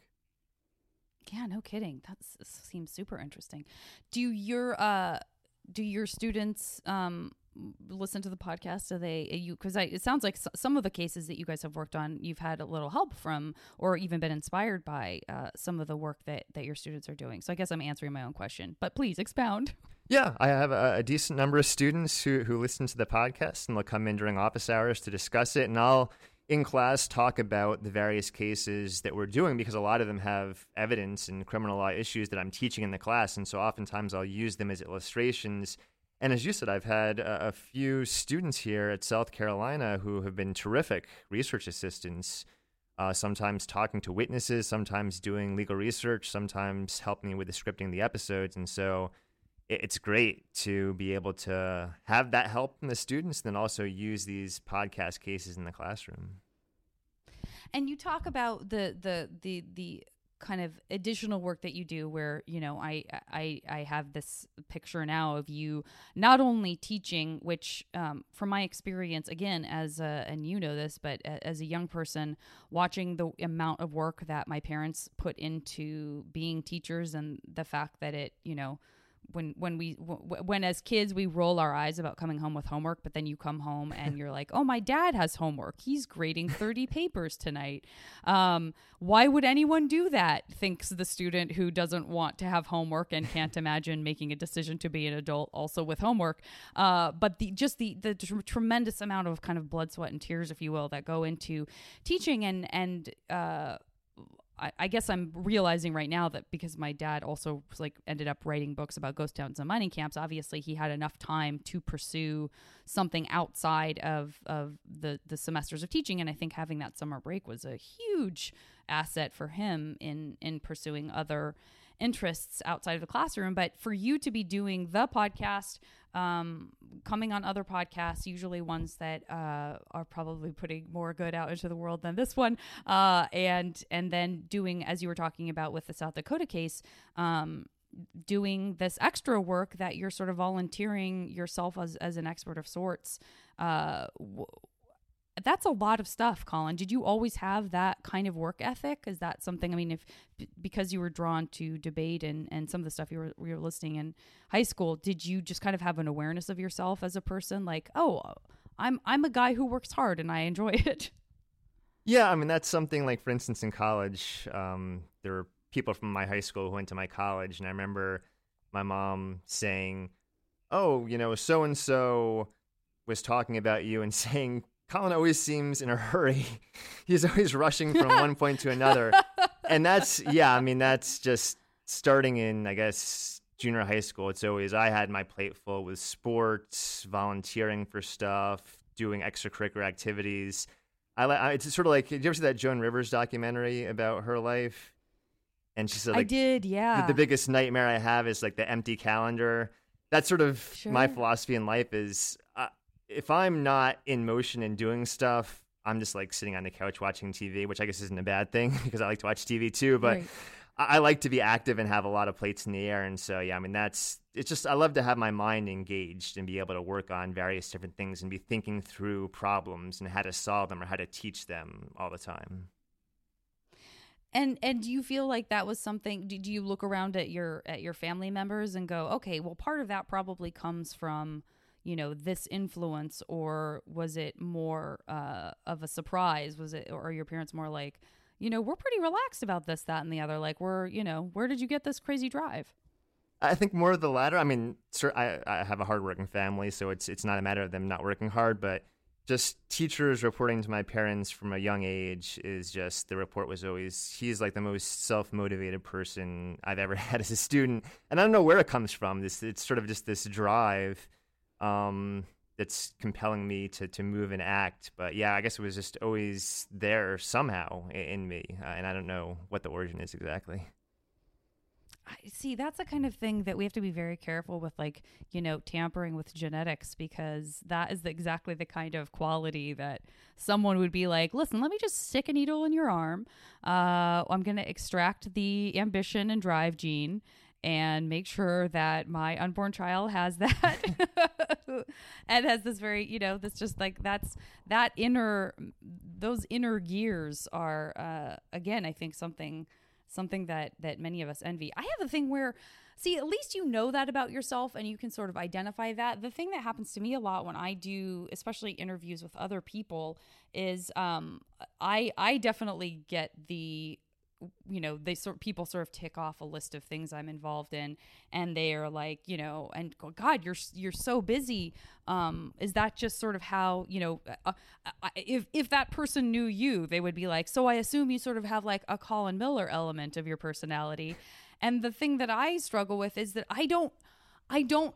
Yeah, no kidding. That seems super interesting. Do your uh do your students um listen to the podcast? Do they you because I it sounds like s- some of the cases that you guys have worked on, you've had a little help from or even been inspired by uh, some of the work that that your students are doing. So I guess I'm answering my own question, but please expound. Yeah, I have a, a decent number of students who who listen to the podcast, and they'll come in during office hours to discuss it, and I'll in class talk about the various cases that we're doing because a lot of them have evidence and criminal law issues that I'm teaching in the class, and so oftentimes I'll use them as illustrations. And as you said, I've had a, a few students here at South Carolina who have been terrific research assistants, uh, sometimes talking to witnesses, sometimes doing legal research, sometimes helping me with the scripting of the episodes. And so it, it's great to be able to have that help from the students and then also use these podcast cases in the classroom. And you talk about the the the the kind of additional work that you do where, you know, I, I, I have this picture now of you not only teaching, which um, from my experience, again, as a, and you know this, but a, as a young person watching the amount of work that my parents put into being teachers and the fact that it, you know, when when we w- when as kids we roll our eyes about coming home with homework, but then you come home and you're like, oh, my dad has homework, he's grading thirty papers tonight. Um why would anyone do that, thinks the student who doesn't want to have homework and can't imagine making a decision to be an adult also with homework. Uh but the just the the tr- tremendous amount of kind of blood, sweat, and tears, if you will, that go into teaching. And and uh I guess I'm realizing right now that because my dad also like ended up writing books about ghost towns and mining camps, obviously he had enough time to pursue something outside of, of the, the semesters of teaching. And I think having that summer break was a huge asset for him in, in pursuing other interests outside of the classroom. But for you to be doing the podcast, um, coming on other podcasts, usually ones that uh, are probably putting more good out into the world than this one, uh, and and then doing, as you were talking about with the South Dakota case, um, doing this extra work that you're sort of volunteering yourself as, as an expert of sorts. Uh, w- that's a lot of stuff, Colin. Did you always have that kind of work ethic? Is that something, I mean, if because you were drawn to debate and, and some of the stuff you were, you were listening in high school, did you just kind of have an awareness of yourself as a person? Like, oh, I'm I'm a guy who works hard and I enjoy it. Yeah, I mean, that's something like, for instance, in college, um, there were people from my high school who went to my college, and I remember my mom saying, oh, you know, so-and-so was talking about you and saying, Colin always seems in a hurry. He's always rushing from one point to another. And that's, yeah, I mean, that's just starting in, I guess, junior high school. It's always, I had my plate full with sports, volunteering for stuff, doing extracurricular activities. I, I It's sort of like, did you ever see that Joan Rivers documentary about her life? And she said, like, I did, yeah. The, the biggest nightmare I have is like the empty calendar. That's sort of Sure. my philosophy in life is, uh, if I'm not in motion and doing stuff, I'm just like sitting on the couch watching T V, which I guess isn't a bad thing because I like to watch T V too. But Right. I, I like to be active and have a lot of plates in the air. And so, yeah, I mean, that's, it's just, I love to have my mind engaged and be able to work on various different things and be thinking through problems and how to solve them or how to teach them all the time. And and do you feel like that was something, do, do you look around at your at your family members and go, okay, well, part of that probably comes from, you know, this influence, or was it more uh, of a surprise? Was it, or are your parents more like, you know, we're pretty relaxed about this, that, and the other? Like, we're, you know, where did you get this crazy drive? I think more of the latter. I mean, sir, I, I have a hardworking family, so it's it's not a matter of them not working hard, but just teachers reporting to my parents from a young age is just, the report was always, he's like the most self-motivated person I've ever had as a student. And I don't know where it comes from. This It's sort of just this drive um, that's compelling me to, to move and act. But yeah, I guess it was just always there somehow in, in me. Uh, and I don't know what the origin is exactly. I see, that's the kind of thing that we have to be very careful with, like, you know, tampering with genetics, because that is the, exactly the kind of quality that someone would be like, listen, let me just stick a needle in your arm. Uh, I'm going to extract the ambition and drive gene and make sure that my unborn child has that and has this very, you know, that's just like, that's that inner, those inner gears are, uh, again, I think something something that that many of us envy. I have a thing where, see, at least you know that about yourself and you can sort of identify that. The thing that happens to me a lot when I do, especially interviews with other people, is um, I I definitely get the, you know, they sort people sort of tick off a list of things I'm involved in, and they are like, you know, and God, you're you're so busy. Um, is that just sort of how, you know, uh, uh, if if that person knew you, they would be like, so I assume you sort of have like a Colin Miller element of your personality. And the thing that I struggle with is that I don't, I don't.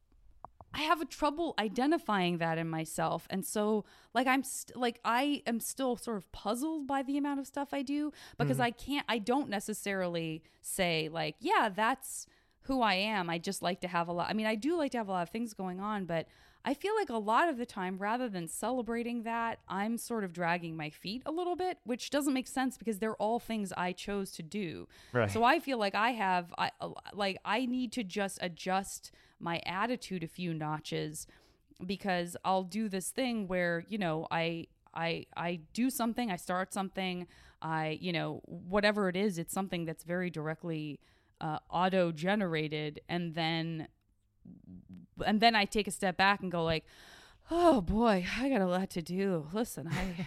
I have a trouble identifying that in myself. And so like, I'm st- like, I am still sort of puzzled by the amount of stuff I do, because mm-hmm. I can't, I don't necessarily say like, yeah, that's who I am. I just like to have a lot. I mean, I do like to have a lot of things going on, but I feel like a lot of the time, rather than celebrating that, I'm sort of dragging my feet a little bit, which doesn't make sense because they're all things I chose to do. Right. So I feel like I have, I like, I need to just adjust my attitude a few notches, because I'll do this thing where, you know, I, I, I do something, I start something, I, you know, whatever it is, it's something that's very directly uh, auto-generated, and then and then I take a step back and go like, oh boy, I got a lot to do. Listen, I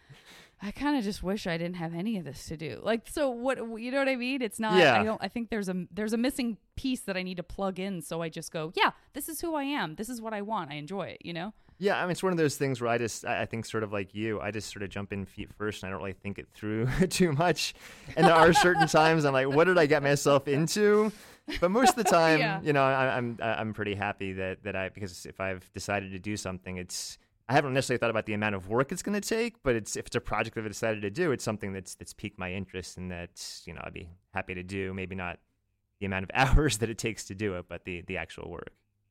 I kind of just wish I didn't have any of this to do. Like, so what, you know what I mean? It's not, yeah. I don't, I think there's a, there's a missing piece that I need to plug in. So I just go, yeah, this is who I am. This is what I want. I enjoy it, you know? Yeah. I mean, it's one of those things where I just, I think sort of like you, I just sort of jump in feet first and I don't really think it through too much. And there are certain times I'm like, what did I get myself into? But most of the time, yeah. you know, I, I'm, I'm pretty happy that, that I, because if I've decided to do something, it's, I haven't necessarily thought about the amount of work it's going to take, but it's if it's a project that I've decided to do, it's something that's that's piqued my interest and that, you know, I'd be happy to do. Maybe not the amount of hours that it takes to do it, but the the actual work.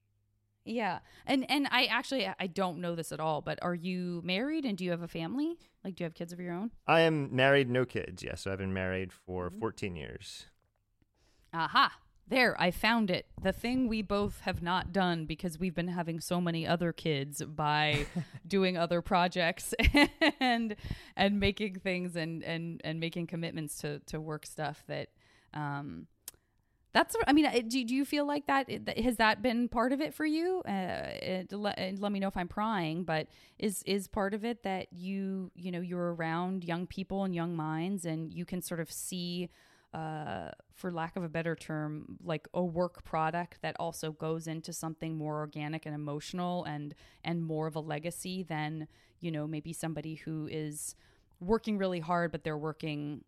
Yeah. And and I actually, I don't know this at all, but are you married and do you have a family? Like, do you have kids of your own? I am married, no kids. Yes. Yeah, so I've been married for fourteen years. Aha. There, I found it. The thing we both have not done because we've been having so many other kids by doing other projects and and making things and and and making commitments to to work stuff that um that's I mean do, do you feel like that has that been part of it for you? Uh it, let, let me know if I'm prying, but is is part of it that you you know you're around young people and young minds and you can sort of see Uh, for lack of a better term, like a work product that also goes into something more organic and emotional and and more of a legacy than, you know, maybe somebody who is working really hard, but they're working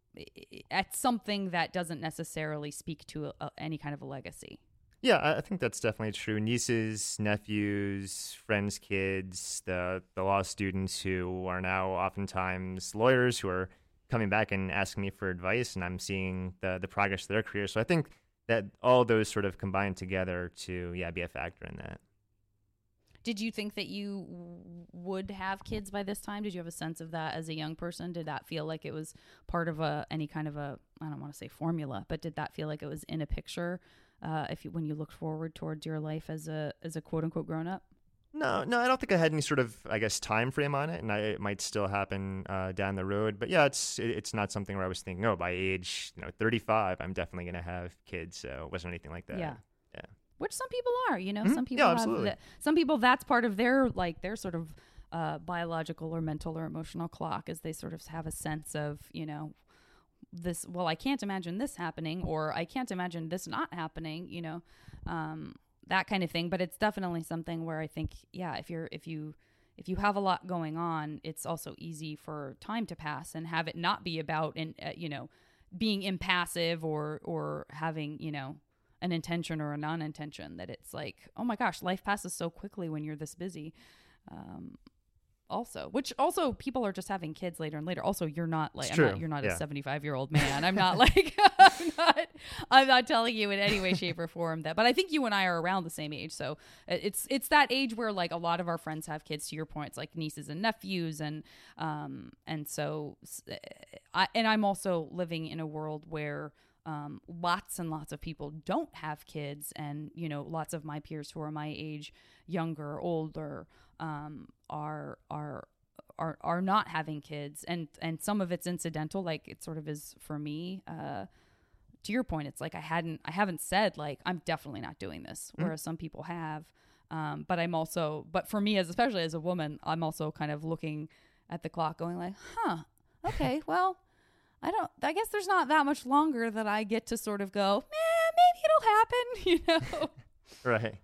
at something that doesn't necessarily speak to a, a, any kind of a legacy. Yeah, I think that's definitely true. Nieces, nephews, friends' kids, the, the law students who are now oftentimes lawyers who are coming back and asking me for advice, and I'm seeing the the progress of their career. So I think that all those sort of combine together to, yeah, be a factor in that. Did you think that you w- would have kids by this time? Did you have a sense of that as a young person? Did that feel like it was part of a any kind of a, I don't want to say formula, but did that feel like it was in a picture uh, if you, when you looked forward towards your life as a as a quote unquote grown up? No, no, I don't think I had any sort of, I guess, time frame on it, and I, it might still happen uh, down the road. But yeah, it's it, it's not something where I was thinking, oh, by age, you know, thirty-five, I'm definitely going to have kids. So it wasn't anything like that. Yeah, yeah. Which some people are, you know, Mm-hmm. some people Yeah, have absolutely. that, some people that's part of their like their sort of uh, biological or mental or emotional clock, is they sort of have a sense of, you know, this. Well, I can't imagine this happening, or I can't imagine this not happening. You know. Um, that kind of thing. But it's definitely something where I think, yeah, if you're, if you, if you have a lot going on, it's also easy for time to pass and have it not be about, and uh, you know, being impassive or, or having, you know, an intention or a non-intention, that it's like, oh my gosh, life passes so quickly when you're this busy. Um, also, which also people are just having kids later and later. Also, you're not like, It's I'm true. not, you're not Yeah. a seventy-five year old man. I'm not like, I'm not, I'm not telling you in any way, shape or form that, but I think you and I are around the same age. So it's, it's that age where like a lot of our friends have kids, to your point. It's like nieces and nephews. And, um, and so I, and I'm also living in a world where, um, lots and lots of people don't have kids. And, you know, lots of my peers who are my age, younger, older, um, are, are, are, are not having kids. And, and some of it's incidental, like it sort of is for me. Uh, to your point, it's like I hadn't, I haven't said like, I'm definitely not doing this, Mm. whereas some people have. Um, but I'm also, but for me, as especially as a woman, I'm also kind of looking at the clock going like, huh, okay, well, I don't, I guess there's not that much longer that I get to sort of go, eh, maybe it'll happen, you know? Right.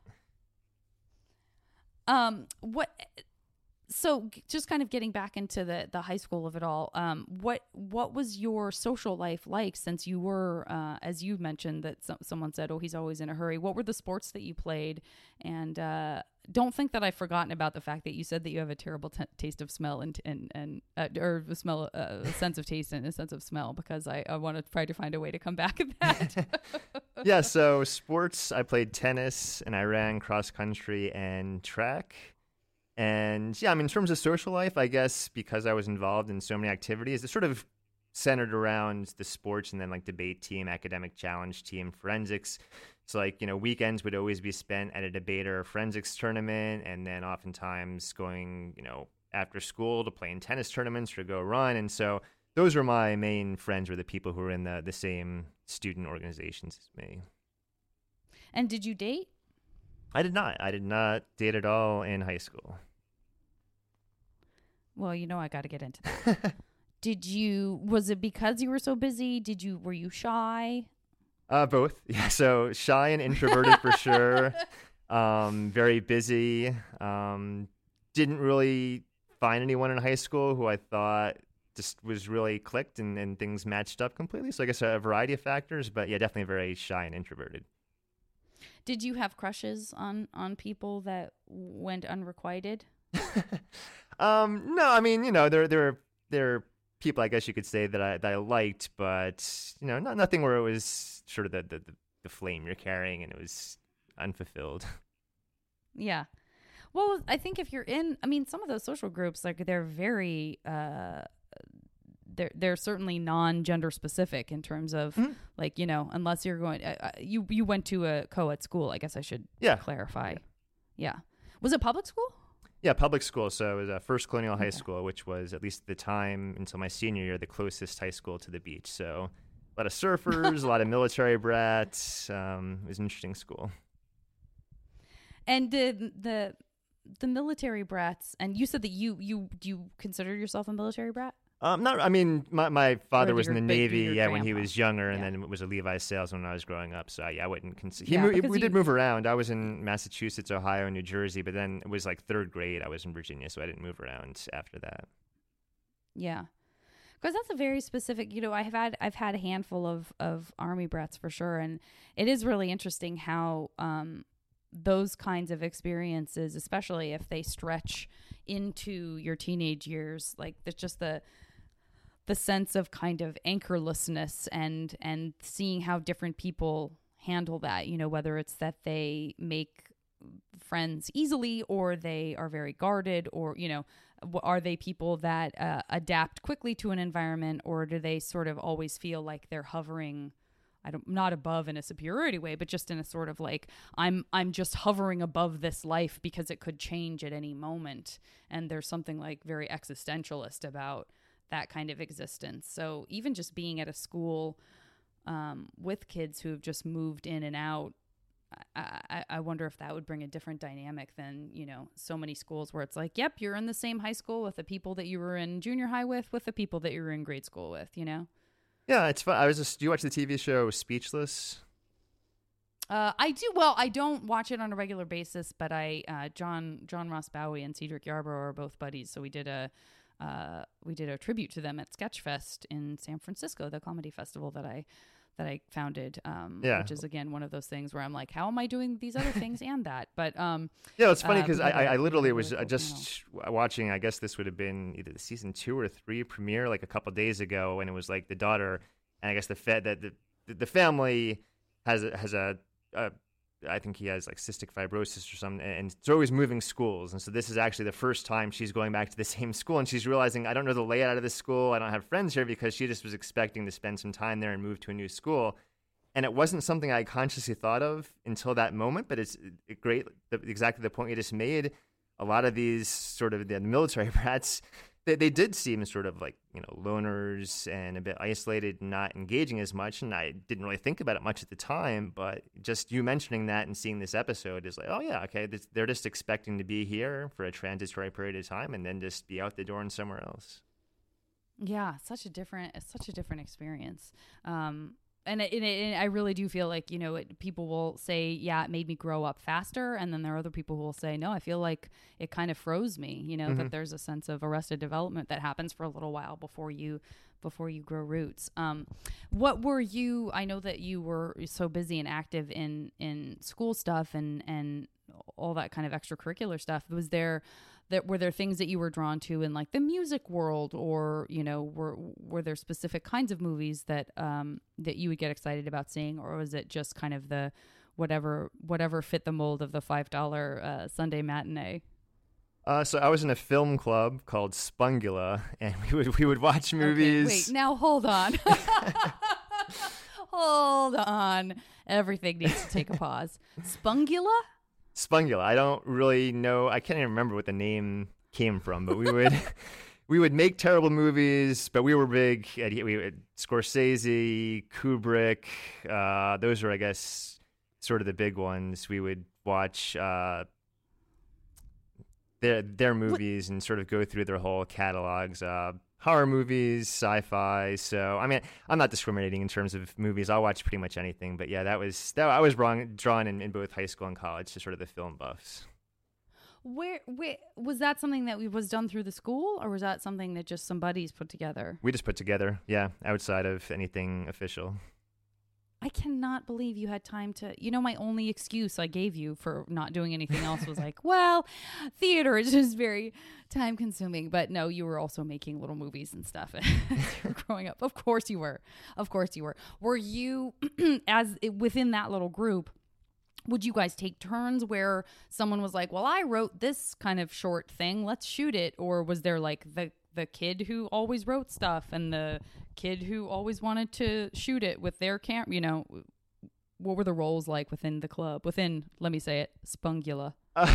Um, what, so g- just kind of getting back into the, the high school of it all, um, what, what was your social life like, since you were, uh, as you mentioned that so- someone said, oh, he's always in a hurry. What were the sports that you played? And, uh, don't think that I've forgotten about the fact that you said that you have a terrible t- taste of smell and, and, and, uh, or a smell, uh, a sense of taste and a sense of smell, because I, I want to try to find a way to come back at that. Yeah, so sports, I played tennis and I ran cross country and track. And yeah, I mean, in terms of social life, I guess because I was involved in so many activities, it sort of centered around the sports and then like debate team, academic challenge team, forensics. So like, you know, weekends would always be spent at a debate or a forensics tournament, and then oftentimes going, you know, after school to play in tennis tournaments or go run. And so those were my main friends, were the people who were in the, the same student organizations as me. And did you date? I did not. I did not date at all in high school. Well, you know, I got to get into that. Did you, was it because you were so busy? Did you, were you shy? Uh, both. Yeah. So shy and introverted for sure. Um, very busy. Um, didn't really find anyone in high school who I thought just was really clicked and, and things matched up completely. So I guess a variety of factors, but yeah, definitely very shy and introverted. Did you have crushes on, on people that went unrequited? um, no, I mean, you know, there, there, there are people, I guess you could say, that I, that I liked, but you know, not, nothing where it was sort of the, the, the flame you're carrying and it was unfulfilled. Yeah. Well, I think if you're in, I mean, some of those social groups, like they're very, uh, they're they're certainly non-gender specific in terms of Mm-hmm. like, you know, unless you're going, uh, uh, you you went to a co-ed school. I guess I should Yeah. clarify. Yeah. Was it public school? Yeah, public school. So it was a First Colonial High Okay. School, which was, at least at the time until my senior year, the closest high school to the beach. So a lot of surfers, a lot of military brats. Um, it was an interesting school. And did the the military brats, and you said that you you do you consider yourself a military brat? Um, not. I mean, my my father Or was in your the big- Navy, your yeah, when he grandpa. was younger, and Yeah. then was a Levi's salesman when I was growing up. So yeah, I wouldn't consider. He Yeah, moved, because we you- did move around. I was in Massachusetts, Ohio, and New Jersey, but then it was like third grade. I was in Virginia, so I didn't move around after that. Yeah. Because that's a very specific, you know, I've had I've had a handful of, of Army brats for sure. And it is really interesting how um, those kinds of experiences, especially if they stretch into your teenage years, like there's just the the sense of kind of anchorlessness and and seeing how different people handle that, you know, whether it's that they make friends easily or they are very guarded, or, you know, w- are they people that uh, adapt quickly to an environment, or do they sort of always feel like they're hovering, I don't, not above in a superiority way, but just in a sort of like, I'm I'm just hovering above this life because it could change at any moment. And there's something like very existentialist about that kind of existence. So even just being at a school um, with kids who have just moved in and out, I, I, I wonder if that would bring a different dynamic than, you know, so many schools where it's like, yep, you're in the same high school with the people that you were in junior high with, with the people that you were in grade school with, you know? Yeah, it's fun. I was just. Do you watch the T V show Speechless? Uh, I do. Well, I don't watch it on a regular basis, but I, uh, John, John Ross Bowie and Cedric Yarbrough are both buddies. So we did a, uh, we did a tribute to them at Sketchfest in San Francisco, the comedy festival that I, that I founded. Um, Yeah. which is again, one of those things where I'm like, how am I doing these other things and that? But, um, Yeah, it's funny Uh, because we I, had a- I, I we literally had a was really uh, cool just w- watching. I guess this would have been either the season two or three premiere, like a couple days ago, and it was like the daughter, and I guess the fed that the, the family has a, has a, a I think he has like cystic fibrosis or something, and it's always moving schools. And so this is actually the first time she's going back to the same school, and she's realizing, I don't know the layout of the school, I don't have friends here, because she just was expecting to spend some time there and move to a new school. And it wasn't something I consciously thought of until that moment, but it's great, exactly the point you just made. A lot of these sort of the military brats, they, they did seem sort of like, you know, loners and a bit isolated, not engaging as much. And I didn't really think about it much at the time, but just you mentioning that and seeing this episode is like, oh yeah, okay, this, they're just expecting to be here for a transitory period of time and then just be out the door and somewhere else. yeah, such a different, it's such a different experience. Um, And, it, and, it, and I really do feel like, you know, it, people will say, yeah, it made me grow up faster. And then there are other people who will say, no, I feel like it kind of froze me, you know, Mhm. that there's a sense of arrested development that happens for a little while before you before you grow roots. Um, what were you, I know that you were so busy and active in, in school stuff and, and all that kind of extracurricular stuff. Was there, that were there things that you were drawn to in like the music world, or, you know, were were there specific kinds of movies that um that you would get excited about seeing, or was it just kind of the whatever whatever fit the mold of the five dollar uh, Sunday matinee? Uh, so I was in a film club called Spungula, and we would we would watch movies. Okay, wait, now hold on. Hold on. Everything needs to take a pause. Spungula? Spungula. I don't really know. I can't even remember what the name came from, but we would we would make terrible movies. But we were big. At, we had Scorsese, Kubrick. Uh, those are, I guess, sort of the big ones. We would watch uh, their their movies and sort of go through their whole catalogs. Uh, horror movies, sci-fi. So I mean, I'm not discriminating in terms of movies. I'll watch pretty much anything. But yeah, that was that. I was wrong, drawn in, in both high school and college to sort of the film buffs. Where, where was that something that was done through the school, or was that something that just some buddies put together? We just put together, yeah, outside of anything official. I cannot believe you had time to, you know, my only excuse I gave you for not doing anything else was like, well, theater is just very time consuming. But no, you were also making little movies and stuff as you were growing up. Of course you were. Of course you were. Were you, as within that little group, would you guys take turns where someone was like, well, I wrote this kind of short thing, let's shoot it? Or was there like the, the kid who always wrote stuff and the kid who always wanted to shoot it with their cam. You know, what were the roles like within the club? Within, let me say it, Spungula. Uh,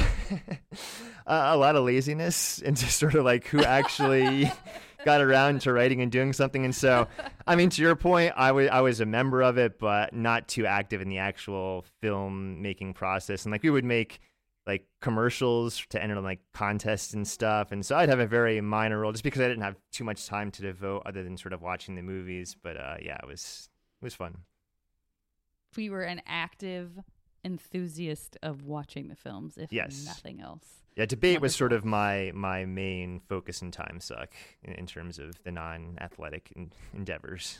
a lot of laziness and just sort of like who actually got around to writing and doing something. And so, I mean, to your point, I was I was a member of it, but not too active in the actual film making process. And like we would make like commercials to enter like contests and stuff. And so I'd have a very minor role just because I didn't have too much time to devote other than sort of watching the movies. But uh, yeah, it was it was fun. We were an active enthusiast of watching the films, if yes. nothing else. Yeah, debate Wonderful. was sort of my my main focus and time suck in, in terms of the non-athletic en- endeavors.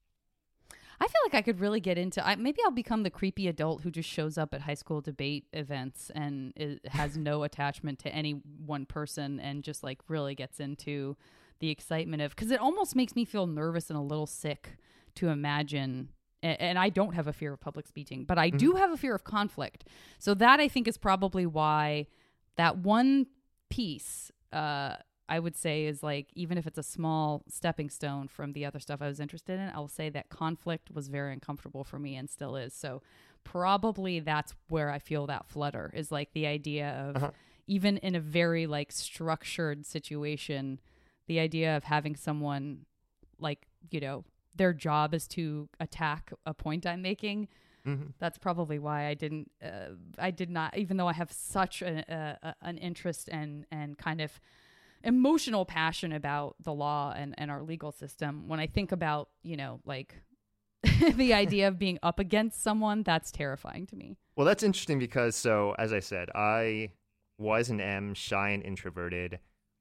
I feel like I could really get into. I, maybe I'll become the creepy adult who just shows up at high school debate events and is, has no attachment to any one person and just like really gets into the excitement of. Because it almost makes me feel nervous and a little sick to imagine. And I don't have a fear of public speaking, but I do have a fear of conflict. So that I think is probably why that one piece, uh, I would say, is like, even if it's a small stepping stone from the other stuff I was interested in, I'll say that conflict was very uncomfortable for me and still is. So probably that's where I feel that flutter, is like the idea of uh-huh. even in a very like structured situation, the idea of having someone like, you know, their job is to attack a point I'm making. Mm-hmm. That's probably why I didn't, uh, I did not, even though I have such a, a, an interest and, and kind of emotional passion about the law and, and our legal system. When I think about, you know, like the idea of being up against someone, that's terrifying to me. Well, that's interesting because, so as I said, I was and am shy and introverted.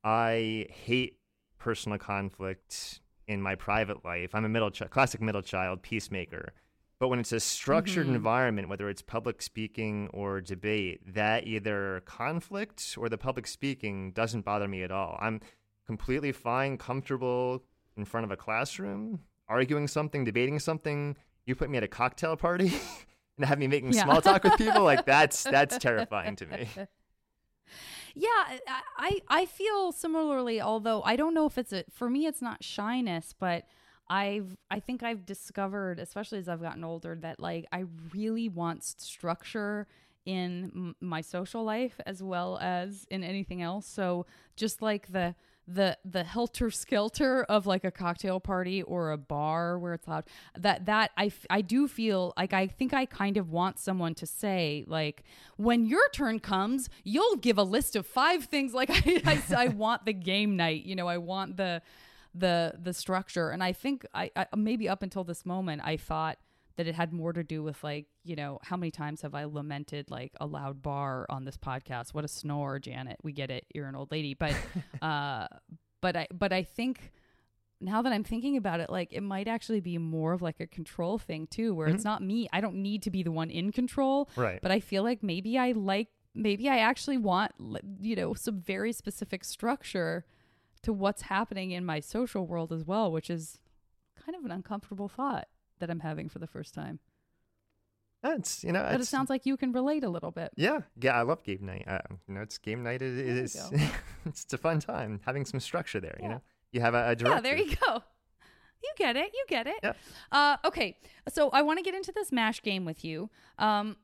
I hate personal conflict in my private life. I'm a middle ch- classic middle child peacemaker. But when it's a structured mm-hmm. environment, whether it's public speaking or debate, that either conflict or the public speaking doesn't bother me at all. I'm completely fine, comfortable in front of a classroom, arguing something, debating something. You put me at a cocktail party and have me making yeah. small talk with people, like that's that's terrifying to me. Yeah, I I feel similarly, although I don't know if it's a, for me, it's not shyness, but I've, I think I've discovered, especially as I've gotten older, that like I really want structure in m- my social life as well as in anything else. So just like the, the, the helter skelter of like a cocktail party or a bar where it's loud, that, that I, f- I do feel like, I think I kind of want someone to say like, when your turn comes, you'll give a list of five things. Like I, I, I want the game night, you know, I want the, the the structure. And I think I, I maybe up until this moment I thought that it had more to do with like, you know, how many times have I lamented like a loud bar on this podcast? What a snore, Janet. We get it, you're an old lady. But uh but I but I think now that I'm thinking about it, like it might actually be more of like a control thing too, where mm-hmm. it's not me. I don't need to be the one in control. Right. But I feel like maybe I like maybe I actually want, you know, some very specific structure to what's happening in my social world as well, which is kind of an uncomfortable thought that I'm having for the first time. That's, you know, but it sounds like you can relate a little bit. Yeah. Yeah. I love game night. Uh, you know, it's game night. It is, it's a fun time having some structure there. Yeah. You know, you have a, a director. Yeah, there you go. You get it. You get it. Yeah. Uh, okay. So I want to get into this MASH game with you. Um,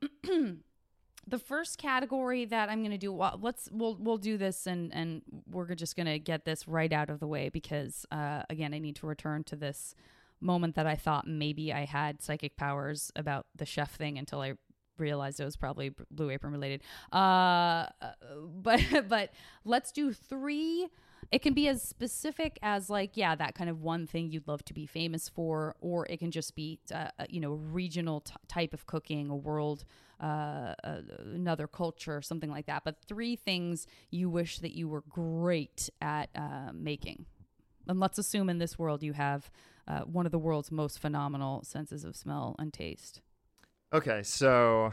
The first category that I'm going to do, well, let's we'll we'll do this and and we're just going to get this right out of the way because uh, again, I need to return to this moment that I thought maybe I had psychic powers about the chef thing until I realized it was probably Blue Apron related. Uh, but but let's do three. It can be as specific as like, yeah, that kind of one thing you'd love to be famous for, or it can just be, uh, you know, regional t- type of cooking, a world, uh, uh, another culture, something like that. But three things you wish that you were great at uh, making. And let's assume in this world you have uh, one of the world's most phenomenal senses of smell and taste. Okay, so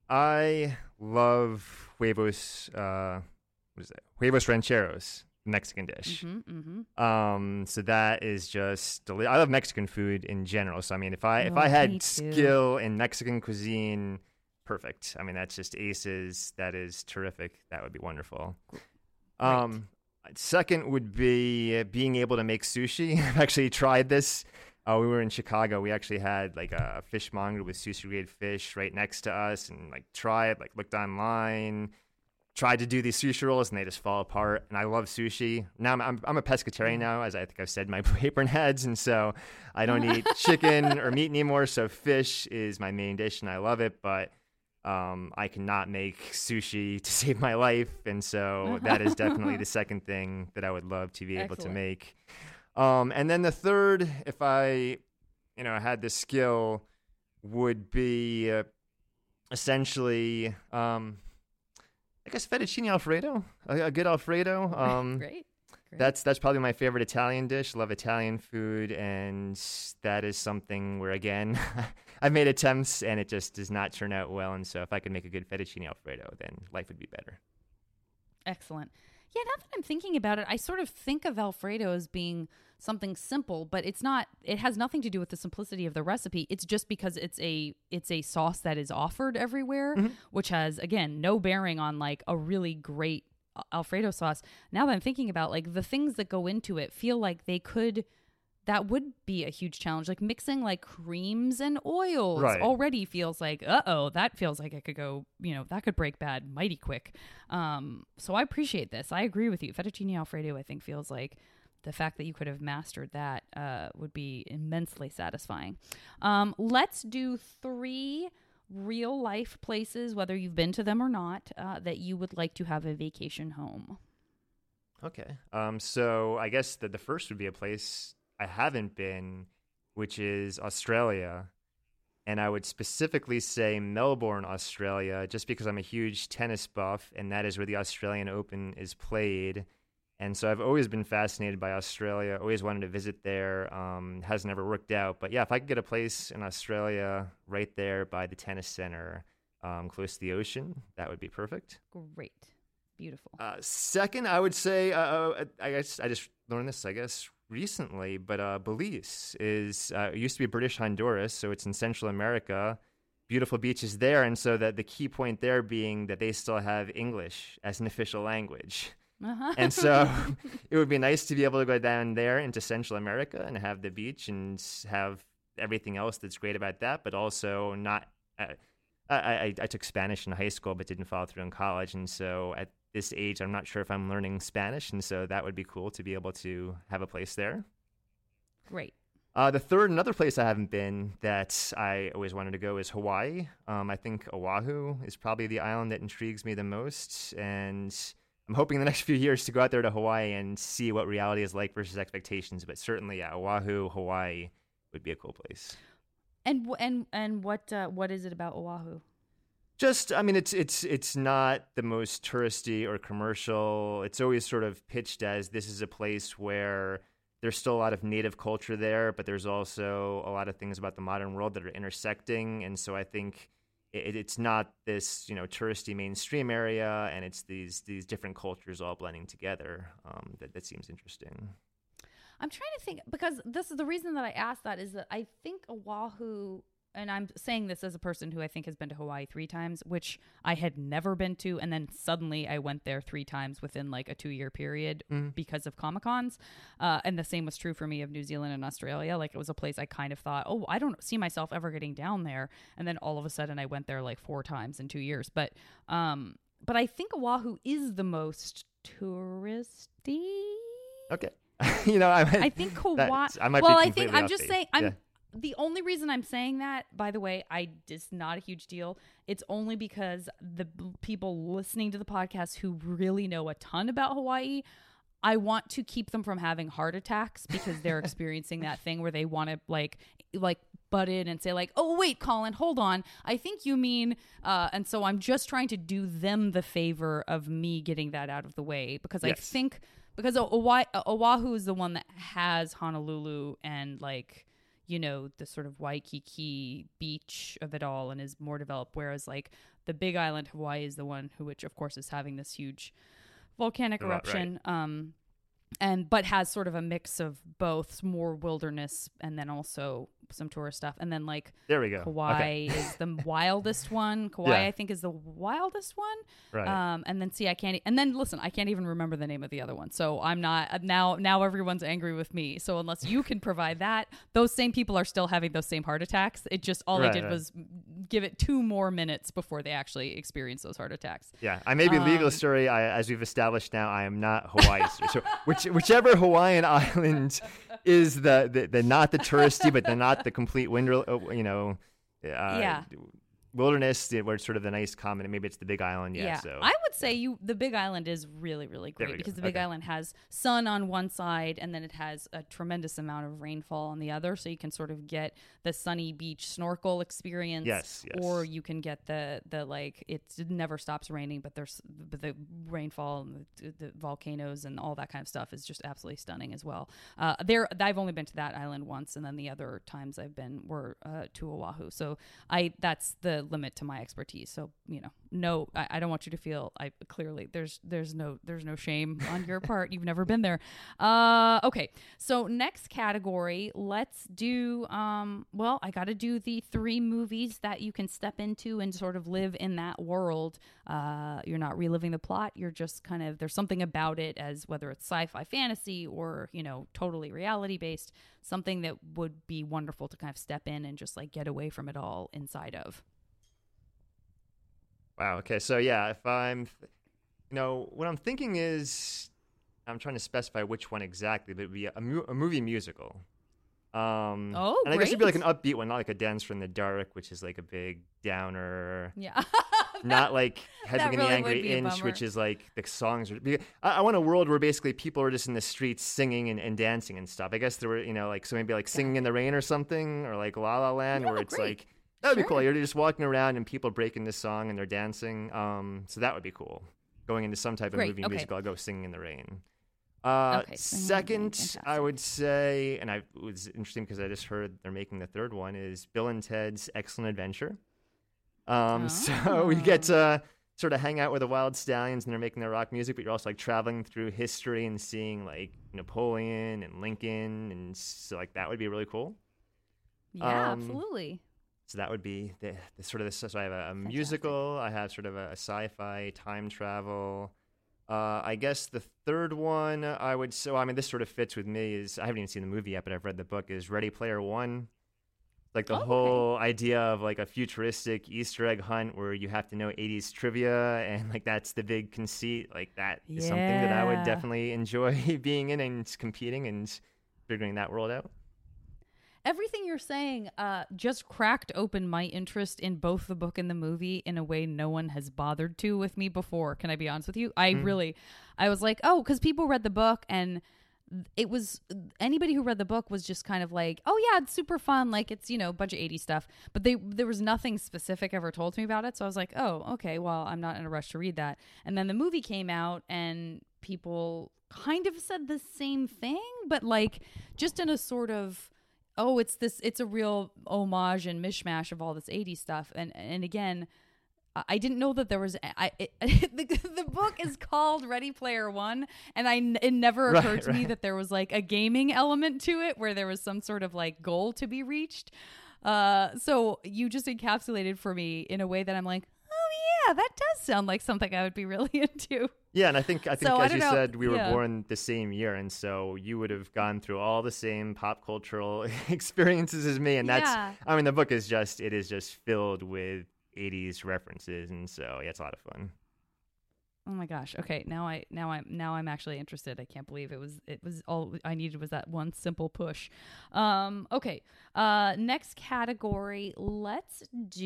I love huevos, uh, what is it? Huevos rancheros. Mexican dish. Mm-hmm, mm-hmm. Um, so that is just deli- I love Mexican food in general. So I mean, if I oh, if I had skill in Mexican cuisine, perfect. I mean, that's just aces. That is terrific. That would be wonderful. Right. Um, Second would be uh, being able to make sushi. I've actually tried this. Uh, we were in Chicago. We actually had like a fishmonger with sushi grade fish right next to us, and like tried, like looked online, tried to do these sushi rolls, and they just fall apart. And I love sushi. Now I'm I'm, I'm a pescatarian now, as I think I've said in my apron heads, and so I don't eat chicken or meat anymore. So fish is my main dish, and I love it. But Um, I cannot make sushi to save my life, and so that is definitely the second thing that I would love to be able Excellent. to make. Um, and then the third, if I, you know, had the skill, would be uh, essentially, um, I guess fettuccine Alfredo, a, a good Alfredo. Um, Great. Great. That's that's probably my favorite Italian dish. Love Italian food, and that is something where, again, I've made attempts and it just does not turn out well. And so if I could make a good fettuccine Alfredo, then life would be better. Excellent. Yeah, now that I'm thinking about it, I sort of think of Alfredo as being something simple, but it's not. It has nothing to do with the simplicity of the recipe. It's just because it's a it's a sauce that is offered everywhere, Mm-hmm. which has, again, no bearing on like a really great Alfredo sauce. Now that I'm thinking about like the things that go into it, feel like they could. That would be a huge challenge. Like mixing like creams and oils Right. already feels like, uh-oh, that feels like it could go, you know, that could break bad mighty quick. Um, so I appreciate this. I agree with you. Fettuccine Alfredo, I think, feels like the fact that you could have mastered that uh, would be immensely satisfying. Um, let's do three real life places, whether you've been to them or not, uh, that you would like to have a vacation home. Okay. Um. So I guess that the first would be a place I haven't been, which is Australia. And I would specifically say Melbourne, Australia, just because I'm a huge tennis buff, and that is where the Australian Open is played. And so I've always been fascinated by Australia, always wanted to visit there. Um, hasn't ever worked out. But yeah, if I could get a place in Australia right there by the tennis center, um, close to the ocean, that would be perfect. Great. Beautiful. Uh, second, I would say, uh, I guess I just learned this, I guess, recently, but uh, Belize is uh, it used to be British Honduras, so it's in Central America. Beautiful beaches there, and so that the key point there being that they still have English as an official language. Uh-huh. And so it would be nice to be able to go down there into Central America and have the beach and have everything else that's great about that, but also not. Uh, I, I, I took Spanish in high school, but didn't follow through in college, and so at this age, I'm not sure if I'm learning Spanish, and so that would be cool to be able to have a place there. Great. Uh, the third, another place I haven't been that I always wanted to go is Hawaii. Um, I think Oahu is probably the island that intrigues me the most, and I'm hoping in the next few years to go out there to Hawaii and see what reality is like versus expectations. But certainly, yeah, Oahu, Hawaii would be a cool place. And wh- and and what uh, what is it about Oahu? Just, I mean, it's it's it's not the most touristy or commercial. It's always sort of pitched as this is a place where there's still a lot of native culture there, but there's also a lot of things about the modern world that are intersecting. And so I think it, it's not this, you know, touristy mainstream area, and it's these these different cultures all blending together. Um, that that seems interesting. I'm trying to think, because this is the reason that I asked that is that I think Oahu, and I'm saying this as a person who I think has been to Hawaii three times, which I had never been to. And then suddenly I went there three times within like a two year period Mm. because of Comic-Cons. Uh, and the same was true for me of New Zealand and Australia. Like it was a place I kind of thought, oh, I don't see myself ever getting down there. And then all of a sudden I went there like four times in two years. But, um, but I think Oahu is the most touristy. Okay. you know, I, might, I think Hawaii. that- I might well, be I think completely I'm off just base. saying. I'm Yeah. the only reason I'm saying that. By the way, I it's not a huge deal. It's only because the b- people listening to the podcast who really know a ton about Hawaii, I want to keep them from having heart attacks because they're experiencing that thing where they want to like like butt in and say like, oh wait, Colin, hold on, I think you mean. Uh, and so I'm just trying to do them the favor of me getting that out of the way because I Yes. think. Because Oahu, Oahu is the one that has Honolulu and like, you know, the sort of Waikiki beach of it all and is more developed. Whereas like the big island, Hawaii, is the one who, which of course is having this huge volcanic Right, eruption. Um, and but has sort of a mix of both, more wilderness and then also some tourist stuff. And then like there we go. Kauai okay. is the wildest one. Kauai, Yeah. I think, is the wildest one. Right. Um, and then see, I can't. E- and then listen, I can't even remember the name of the other one. So I'm not now. Now everyone's angry with me. So unless you can provide that, those same people are still having those same heart attacks. It just all I Right, did right. was give it two more minutes before they actually experience those heart attacks. Yeah, I may be Um, legal story. I, as we've established now, I am not Hawaii. so which, whichever Hawaiian island is the, the, the not the touristy, but the not the complete winter, uh, you know, uh, Yeah. wilderness, where it's sort of the nice common. Maybe it's the Big Island. Yeah. Yeah, So I would say you the Big Island is really really There great we because go. the Big Okay. Island has sun on one side and then it has a tremendous amount of rainfall on the other, so you can sort of get the sunny beach snorkel experience. Yes, yes. Or you can get the the like it never stops raining, but there's but the rainfall and the, the volcanoes and all that kind of stuff is just absolutely stunning as well. Uh, there, I've only been to that island once, and then the other times I've been were uh, to Oahu. So I that's the limit to my expertise. So you know, no, I, I don't want you to feel. I clearly there's there's no there's no shame on your part. You've never been there. Uh, okay, so next category, let's do. Um, well, I got to do the three movies that you can step into and sort of live in that world. Uh, you're not reliving the plot. You're just kind of there's something about it, as whether it's sci-fi, fantasy, or you know, totally reality based. Something that would be wonderful to kind of step in and just like get away from it all inside of. Wow. Okay. So yeah, if I'm, you know, what I'm thinking is, I'm trying to specify which one exactly, but it'd be a, mu- a movie musical. Um, Oh, and I guess it'd be like an great. upbeat one, not like a Dancer in the Dark, which is like a big downer. Yeah. Not like Hedwig and really the would Angry be a Inch, bummer. which is like the songs. Are, because I, I want a world where basically people are just in the streets singing and, and dancing and stuff. I guess there were, you know, like so maybe like Singing in the Rain or something, or like La La Land, Yeah, where it's great. like that would be cool. Sure. You're just walking around and people breaking this song and they're dancing. Um, so that would be cool. Going into some type of Great, movie okay. musical, I'll go Singing in the Rain. Uh, Okay, Singing in the Rain, second, fantastic. I would say, and I it was interesting because I just heard they're making the third one, is Bill and Ted's Excellent Adventure. Um, so we get to sort of hang out with the Wild Stallions and they're making their rock music, but you're also like traveling through history and seeing like Napoleon and Lincoln, and so like that would be really cool. Yeah, Um, absolutely. So that would be the, the sort of this. So I have a, a musical, I have sort of a, a sci-fi, time travel. Uh, I guess the third one I would. So I mean, this sort of fits with me. Is I haven't even seen the movie yet, but I've read the book. Is Ready Player One. Like the Oh, okay. whole idea of like a futuristic Easter egg hunt where you have to know eighties trivia, and like that's the big conceit. Like that is something that I would Yeah. definitely enjoy being in and competing and figuring that world out. Everything you're saying uh, just cracked open my interest in both the book and the movie in a way no one has bothered to with me before. Can I be honest with you? I Mm. really, I was like, oh, because people read the book and it was, anybody who read the book was just kind of like, oh yeah, it's super fun. Like it's, you know, a bunch of eighties stuff. But they there was nothing specific ever told to me about it. So I was like, oh, okay, well, I'm not in a rush to read that. And then the movie came out and people kind of said the same thing, but like just in a sort of, oh, it's this, it's a real homage and mishmash of all this eighties stuff. And and again, I I didn't know that there was, I it, the, the book is called Ready Player One, and I it never Right, occurred to me right. that there was like a gaming element to it where there was some sort of like goal to be reached. Uh, so you just encapsulated for me in a way that I'm like, oh yeah, that does sound like something I would be really into. Yeah, and I think I think So, I as don't you know. said, we were Yeah. born the same year, and so you would have gone through all the same pop cultural experiences as me. And that's, Yeah. I mean, the book is just it is just filled with eighties references, and so yeah, it's a lot of fun. Oh my gosh. Okay, now I now I'm now I'm actually interested. I can't believe it was it was all I needed was that one simple push. Um okay. Uh next category, let's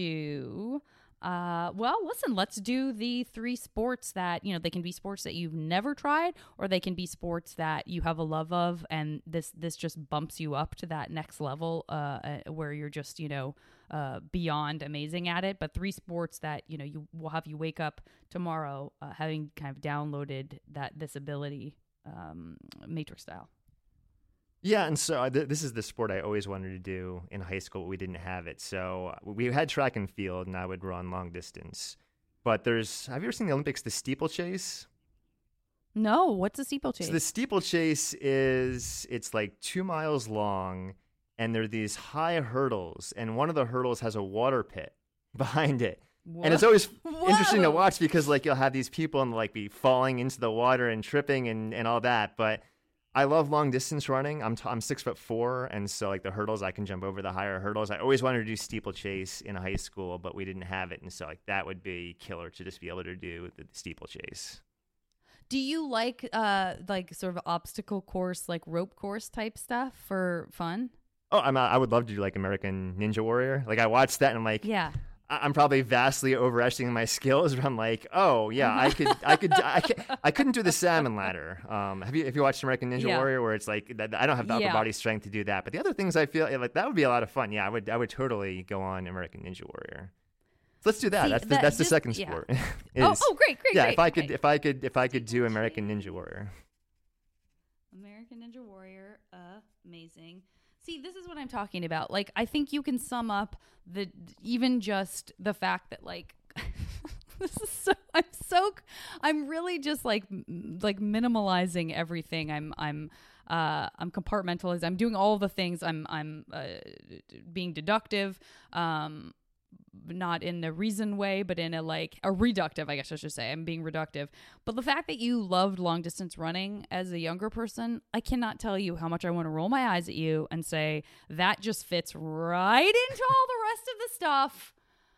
do uh well, listen, let's do the three sports that, you know, they can be sports that you've never tried or they can be sports that you have a love of and this this just bumps you up to that next level uh, uh where you're just, you know, uh, beyond amazing at it, but three sports that, you know, you will have you wake up tomorrow uh, having kind of downloaded that this ability, um, Matrix style. Yeah, and so uh, th- this is the sport I always wanted to do in high school, but we didn't have it. So uh, we had track and field, and I would run long distance. But there's, have you ever seen the Olympics, the steeplechase? No, what's a steeplechase? So the steeplechase is, it's like two miles long, and there are these high hurdles, and one of the hurdles has a water pit behind it. Whoa. And it's always Whoa. interesting to watch because like you'll have these people and like be falling into the water and tripping and, and all that. But I love long distance running. I'm t- I'm six foot four, and so like the hurdles, I can jump over the higher hurdles. I always wanted to do steeplechase in high school, but we didn't have it, and so like that would be killer to just be able to do the steeplechase. Do you like uh like sort of obstacle course, like rope course type stuff for fun? Oh, I'm I would love to do like American Ninja Warrior. Like I watched that and I'm like, yeah. I'm probably vastly overestimating my skills. But I'm like, oh yeah, I could, I could, I, could, I couldn't do the salmon ladder. Um, have you, have you watched American Ninja yeah. Warrior, where it's like that? I don't have the upper yeah. body strength to do that. But the other things, I feel like that would be a lot of fun. Yeah, I would, I would totally go on American Ninja Warrior. So let's do that. See, that's the, that that's just, the second yeah. sport. is, oh, oh, great, great, yeah. great. If I could, okay. if I could, if I could do American Ninja Warrior. American Ninja Warrior, amazing. See, this is what I'm talking about. Like, I think you can sum up the even just the fact that like this is so I'm so I'm really just like m- like minimalizing everything. I'm I'm uh I'm compartmentalizing. I'm doing all the things. I'm I'm uh, being deductive. Um not in a reason way, but in a like a reductive, I guess I should say. I'm being reductive. But the fact that you loved long distance running as a younger person, I cannot tell you how much I want to roll my eyes at you and say that just fits right into all the rest of the stuff.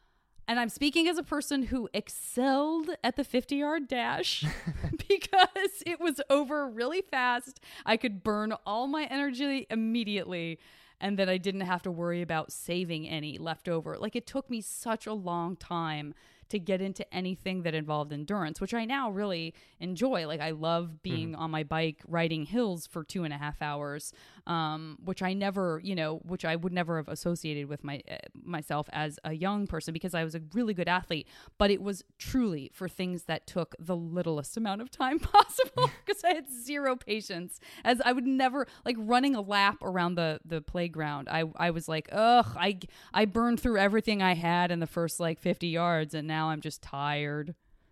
And I'm speaking as a person who excelled at the fifty yard dash because it was over really fast. I could burn all my energy immediately. And that I didn't have to worry about saving any left over. Like, it took me such a long time to get into anything that involved endurance, which I now really enjoy. Like, I love being mm-hmm. on my bike riding hills for two and a half hours, um, which I never, you know, which I would never have associated with my uh, myself as a young person because I was a really good athlete. But it was truly for things that took the littlest amount of time possible because I had zero patience. As I would never, like running a lap around the, the playground, I, I was like, ugh, I, I burned through everything I had in the first like fifty yards, and now Now I'm just tired.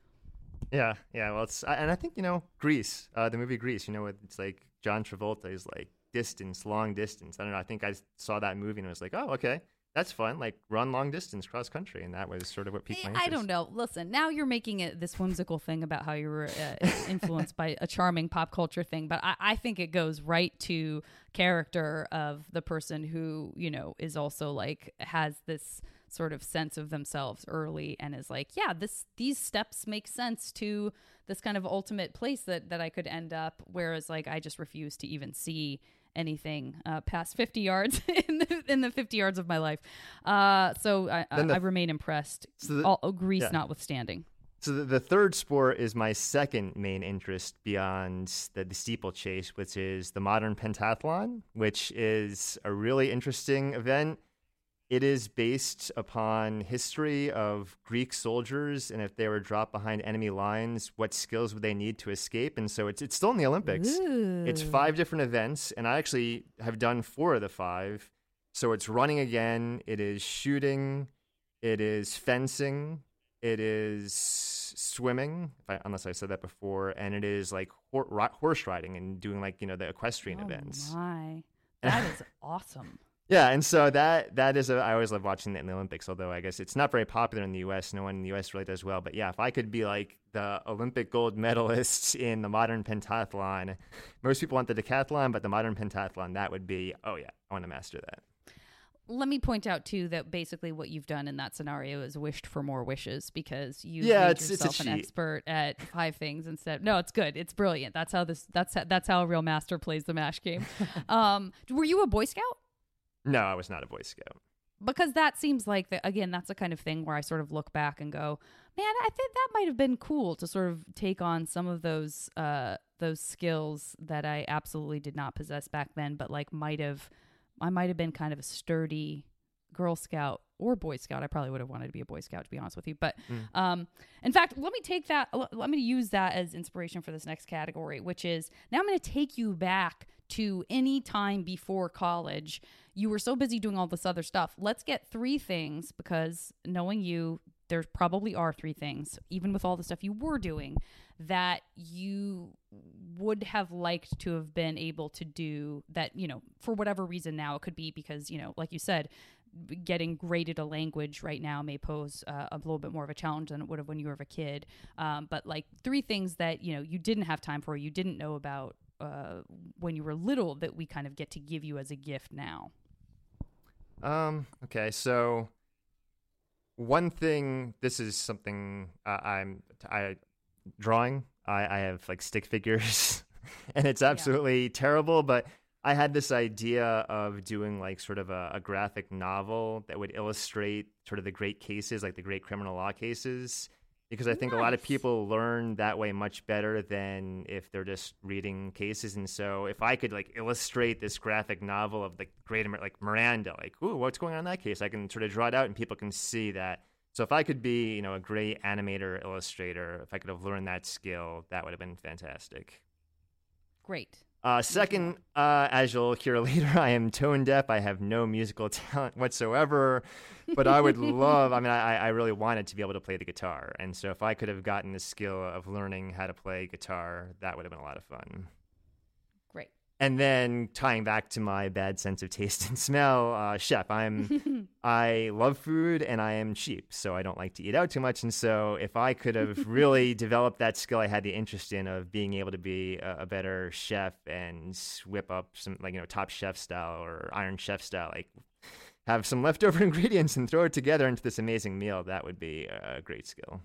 Yeah, yeah. Well, it's and I think you know Grease, uh, the movie Grease. You know, it's like John Travolta is like distance, long distance. I don't know. I think I saw that movie and I was like, oh, okay, that's fun. Like run long distance cross country, and that was sort of what piqued my interest. I don't know. Listen, now you're making it this whimsical thing about how you were uh, influenced by a charming pop culture thing, but I, I think it goes right to character of the person who you know is also like has this sort of sense of themselves early and is like, yeah, this these steps make sense to this kind of ultimate place that that I could end up. Whereas like I just refuse to even see anything uh, past fifty yards in the in the fifty yards of my life. Uh, so I, I, the, I remain impressed. So the, all Grease yeah. notwithstanding. So the, the third sport is my second main interest beyond the, the steeplechase, which is the modern pentathlon, which is a really interesting event. It is based upon history of Greek soldiers, and if they were dropped behind enemy lines, what skills would they need to escape? And so it's it's still in the Olympics. Ooh. It's five different events, and I actually have done four of the five. So it's running again, it is shooting, it is fencing, it is swimming, if I, unless I said that before, and it is like hor- horse riding and doing like, you know, the equestrian oh events. My. That is awesome. Yeah, and so that that is a, I always love watching that in the Olympics, although I guess it's not very popular in the U S. No one in the U S really does well. But yeah, if I could be like the Olympic gold medalist in the modern pentathlon, most people want the decathlon, but the modern pentathlon, that would be, oh yeah, I want to master that. Let me point out, too, that basically what you've done in that scenario is wished for more wishes because you yeah, made it's, yourself it's an expert at five things instead. No, it's good. It's brilliant. That's how this. That's how, that's how a real master plays the MASH game. um, were you a Boy Scout? No, I was not a Boy Scout. Because that seems like, the, again, that's the kind of thing where I sort of look back and go, man, I think that might have been cool to sort of take on some of those uh, those skills that I absolutely did not possess back then, but like might have, I might have been kind of a sturdy Girl Scout or Boy Scout. I probably would have wanted to be a Boy Scout, to be honest with you. But mm. um, in fact, let me take that, let me use that as inspiration for this next category, which is now I'm going to take you back to any time before college. You were so busy doing all this other stuff. Let's get three things, because knowing you, there probably are three things, even with all the stuff you were doing, that you would have liked to have been able to do that, you know, for whatever reason now. It could be because, you know, like you said, getting great at a language right now may pose uh, a little bit more of a challenge than it would have when you were a kid. Um, but like three things that, you know, you didn't have time for, you didn't know about uh, when you were little, that we kind of get to give you as a gift now. Um, okay, so one thing, this is something uh, I'm I drawing. I, I have like stick figures, and it's absolutely yeah. terrible. But I had this idea of doing like sort of a, a graphic novel that would illustrate sort of the great cases, like the great criminal law cases, because I think nice. a lot of people learn that way much better than if they're just reading cases. And so if I could like illustrate this graphic novel of the great, like Miranda, like, ooh, what's going on in that case? I can sort of draw it out and people can see that. So if I could be, you know, a great animator, illustrator, if I could have learned that skill, that would have been fantastic. Great. Uh, second, uh, as you'll hear later, I am tone deaf. I have no musical talent whatsoever, but I would love, I mean, I, I really wanted to be able to play the guitar. And so if I could have gotten the skill of learning how to play guitar, that would have been a lot of fun. Great. And then tying back to my bad sense of taste and smell, uh, chef, I'm, I love food and I am cheap, so I don't like to eat out too much. And so if I could have really developed that skill I had the interest in of being able to be a, a better chef and whip up some, like, you know, Top Chef style or Iron Chef style, like have some leftover ingredients and throw it together into this amazing meal, that would be a great skill.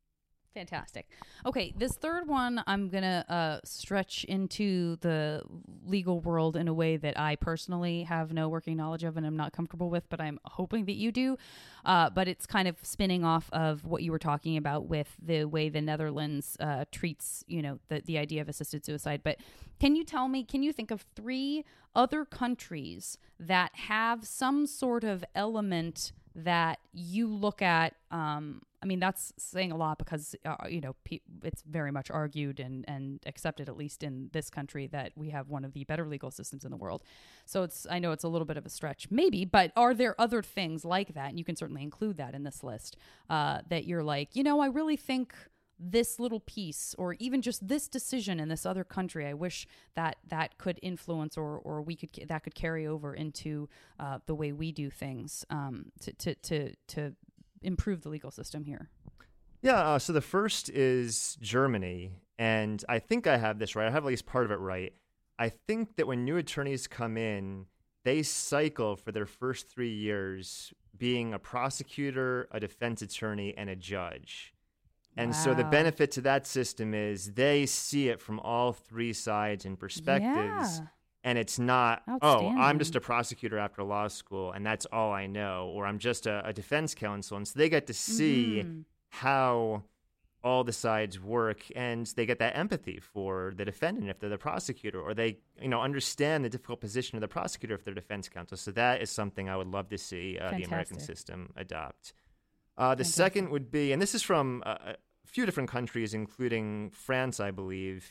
Fantastic. Okay, this third one, I'm going to uh, stretch into the legal world in a way that I personally have no working knowledge of and I'm not comfortable with, but I'm hoping that you do. Uh, but it's kind of spinning off of what you were talking about with the way the Netherlands uh, treats, you know, the, the idea of assisted suicide. But can you tell me, can you think of three other countries that have some sort of element that you look at? um, I mean, that's saying a lot because, uh, you know, pe- it's very much argued and, and accepted, at least in this country, that we have one of the better legal systems in the world. So it's, I know it's a little bit of a stretch, maybe, but are there other things like that? And you can certainly include that in this list, uh, that you're like, you know, I really think this little piece, or even just this decision in this other country, I wish that that could influence, or or we could that could carry over into uh, the way we do things, um, to to to to improve the legal system here. Yeah, uh, so the first is Germany, and I think I have this right. I have at least part of it right. I think that when new attorneys come in, they cycle for their first three years being a prosecutor, a defense attorney, and a judge. And wow. So the benefit to that system is they see it from all three sides and perspectives. Yeah. And it's not, oh, I'm just a prosecutor after law school and that's all I know, or I'm just a, a defense counsel. And so they get to see mm-hmm. how all the sides work, and they get that empathy for the defendant if they're the prosecutor, or they, you know, understand the difficult position of the prosecutor if they're defense counsel. So that is something I would love to see uh, the American system adopt. Uh, the Fantastic. Second would be, and this is from uh, a few different countries, including France, I believe,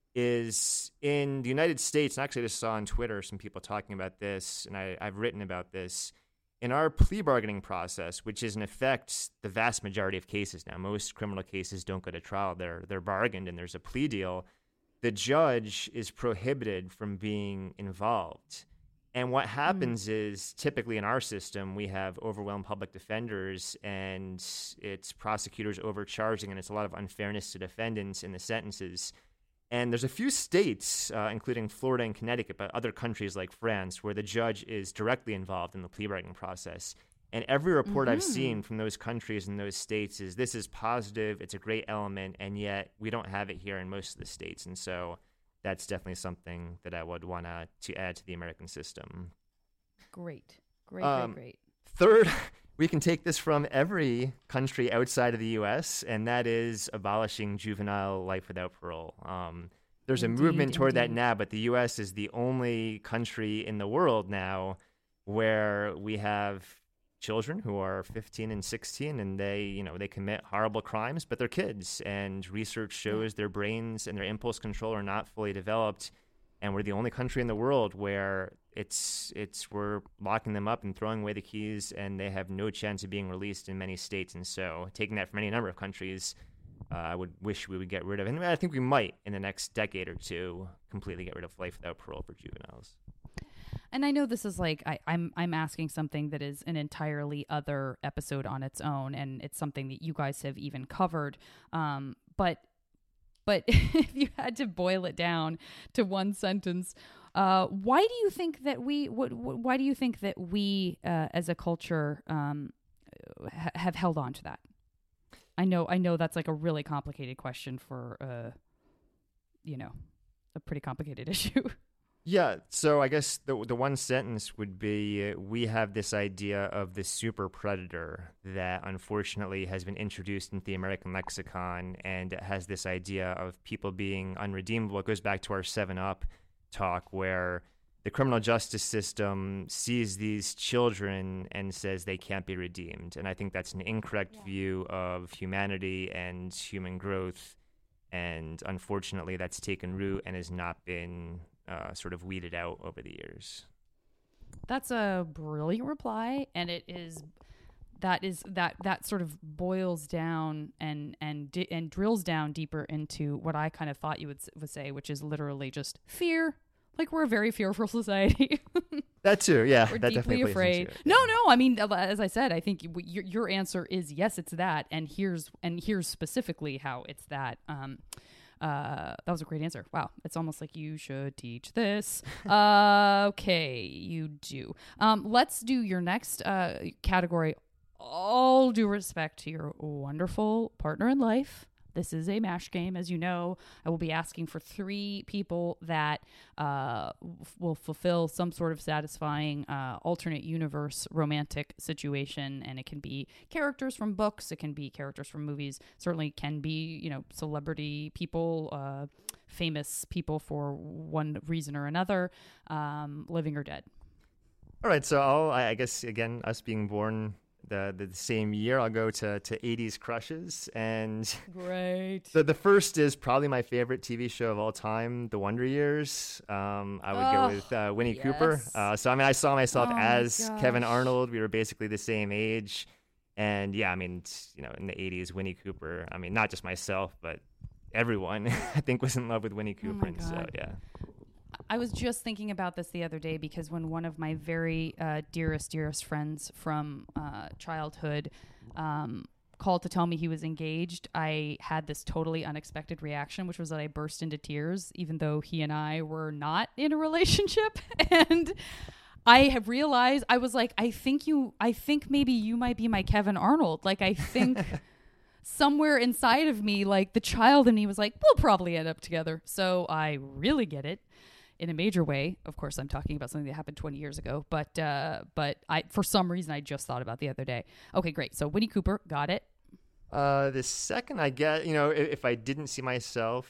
is in the United States, and actually I just saw on Twitter some people talking about this, and I, I've written about this. In our plea bargaining process, which is in effect the vast majority of cases now, most criminal cases don't go to trial, they're they're bargained and there's a plea deal, the judge is prohibited from being involved. And what happens mm. is, typically in our system, we have overwhelmed public defenders, and it's prosecutors overcharging, and it's a lot of unfairness to defendants in the sentences. And there's a few states, uh, including Florida and Connecticut, but other countries like France, where the judge is directly involved in the plea bargaining process. And every report mm-hmm. I've seen from those countries and those states is this is positive, it's a great element, and yet we don't have it here in most of the states. And so that's definitely something that I would want to to add to the American system. Great, great, um, great, great. Third, we can take this from every country outside of the U S, and that is abolishing juvenile life without parole. Um, there's indeed, a movement toward indeed. that now, but the U S is the only country in the world now where we have children who are fifteen and sixteen, and they, you know, they commit horrible crimes, but they're kids, and research shows their brains and their impulse control are not fully developed. And we're the only country in the world where it's it's we're locking them up and throwing away the keys, and they have no chance of being released in many states. And so, taking that from any number of countries, uh, I would wish we would get rid of. And I think we might in the next decade or two completely get rid of life without parole for juveniles. And I know this is like I, I'm I'm asking something that is an entirely other episode on its own, and it's something that you guys have even covered. Um, but but if you had to boil it down to one sentence, uh, why do you think that we what, what why do you think that we uh, as a culture um, ha- have held on to that? I know I know that's like a really complicated question for uh, you know, a pretty complicated issue. Yeah, so I guess the the one sentence would be uh, we have this idea of the super predator that unfortunately has been introduced into the American lexicon, and it has this idea of people being unredeemable. It goes back to our seven up talk where the criminal justice system sees these children and says they can't be redeemed. And I think that's an incorrect yeah. view of humanity and human growth. And unfortunately, that's taken root and has not been Uh, sort of weeded out over the years. That's a brilliant reply, and it is that is that that sort of boils down and and di- and drills down deeper into what I kind of thought you would, would say, which is literally just fear. Like, we're a very fearful society. That too, yeah. We're that deeply definitely afraid. It, no, yeah. no. I mean, as I said, I think your your answer is yes, it's that, and here's and here's specifically how it's that. Um, Uh, that was a great answer. Wow. It's almost like you should teach this. uh, okay, you do. Um, let's do your next uh, category. All due respect to your wonderful partner in life. This is a MASH game, as you know. I will be asking for three people that uh, f- will fulfill some sort of satisfying uh, alternate universe romantic situation, and it can be characters from books, it can be characters from movies, certainly can be, you know, celebrity people, uh, famous people for one reason or another, um, living or dead. All right, so I'll, I guess again, us being born The, the same year, I'll go to, to eighties crushes. And great. The, the first is probably my favorite T V show of all time, The Wonder Years. Um, I would oh, go with uh, Winnie yes. Cooper. Uh, so, I mean, I saw myself oh as my Kevin Arnold. We were basically the same age. And yeah, I mean, you know, in the eighties, Winnie Cooper, I mean, not just myself, but everyone, I think, was in love with Winnie Cooper. Oh and so, yeah. I was just thinking about this the other day because when one of my very uh, dearest, dearest friends from uh, childhood um, called to tell me he was engaged, I had this totally unexpected reaction, which was that I burst into tears, even though he and I were not in a relationship. And I have realized, I was like, I think you, I think maybe you might be my Kevin Arnold. Like, I think somewhere inside of me, like the child in me was like, we'll probably end up together. So I really get it. In a major way. Of course, I'm talking about something that happened twenty years ago, but uh, but I for some reason I just thought about the other day. Okay, great. So Winnie Cooper, got it. Uh, the second I get, you know, if, if I didn't see myself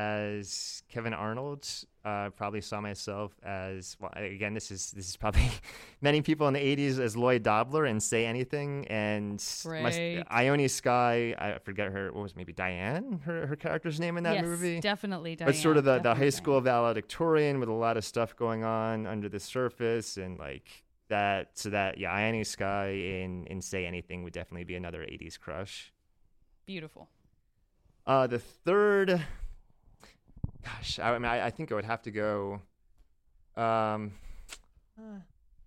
as Kevin Arnold, uh, probably saw myself as, well, again, this is this is probably many people in the eighties as Lloyd Dobler and Say Anything, and my, Ione Skye, I forget her, what was it, maybe Diane, her her character's name in that yes, movie? Yes, definitely Diane. But sort of the, the high Diane. school valedictorian with a lot of stuff going on under the surface, and like that, so that, yeah, Ione Skye in, in Say Anything would definitely be another eighties crush. Beautiful. Uh, the third... Gosh, I, I mean, I, I think I would have to go. Um, uh,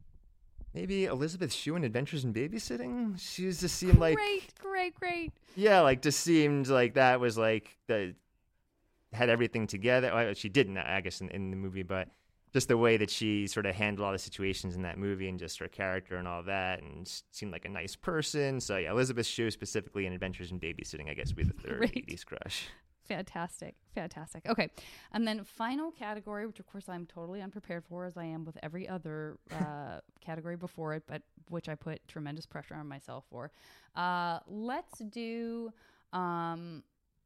maybe Elizabeth Shue in Adventures in Babysitting. She just seemed like great, great, great. Yeah, like just seemed like that was like the had everything together. Well, she didn't, I guess, in, in the movie, but just the way that she sort of handled all the situations in that movie and just her character and all that, and seemed like a nice person. So yeah, Elizabeth Shue specifically in Adventures in Babysitting, I guess, would be the third Great. eighties crush. Fantastic. Fantastic. Okay. And then final category, which of course I'm totally unprepared for, as I am with every other uh, category before it, but which I put tremendous pressure on myself for. Uh, let's do, um,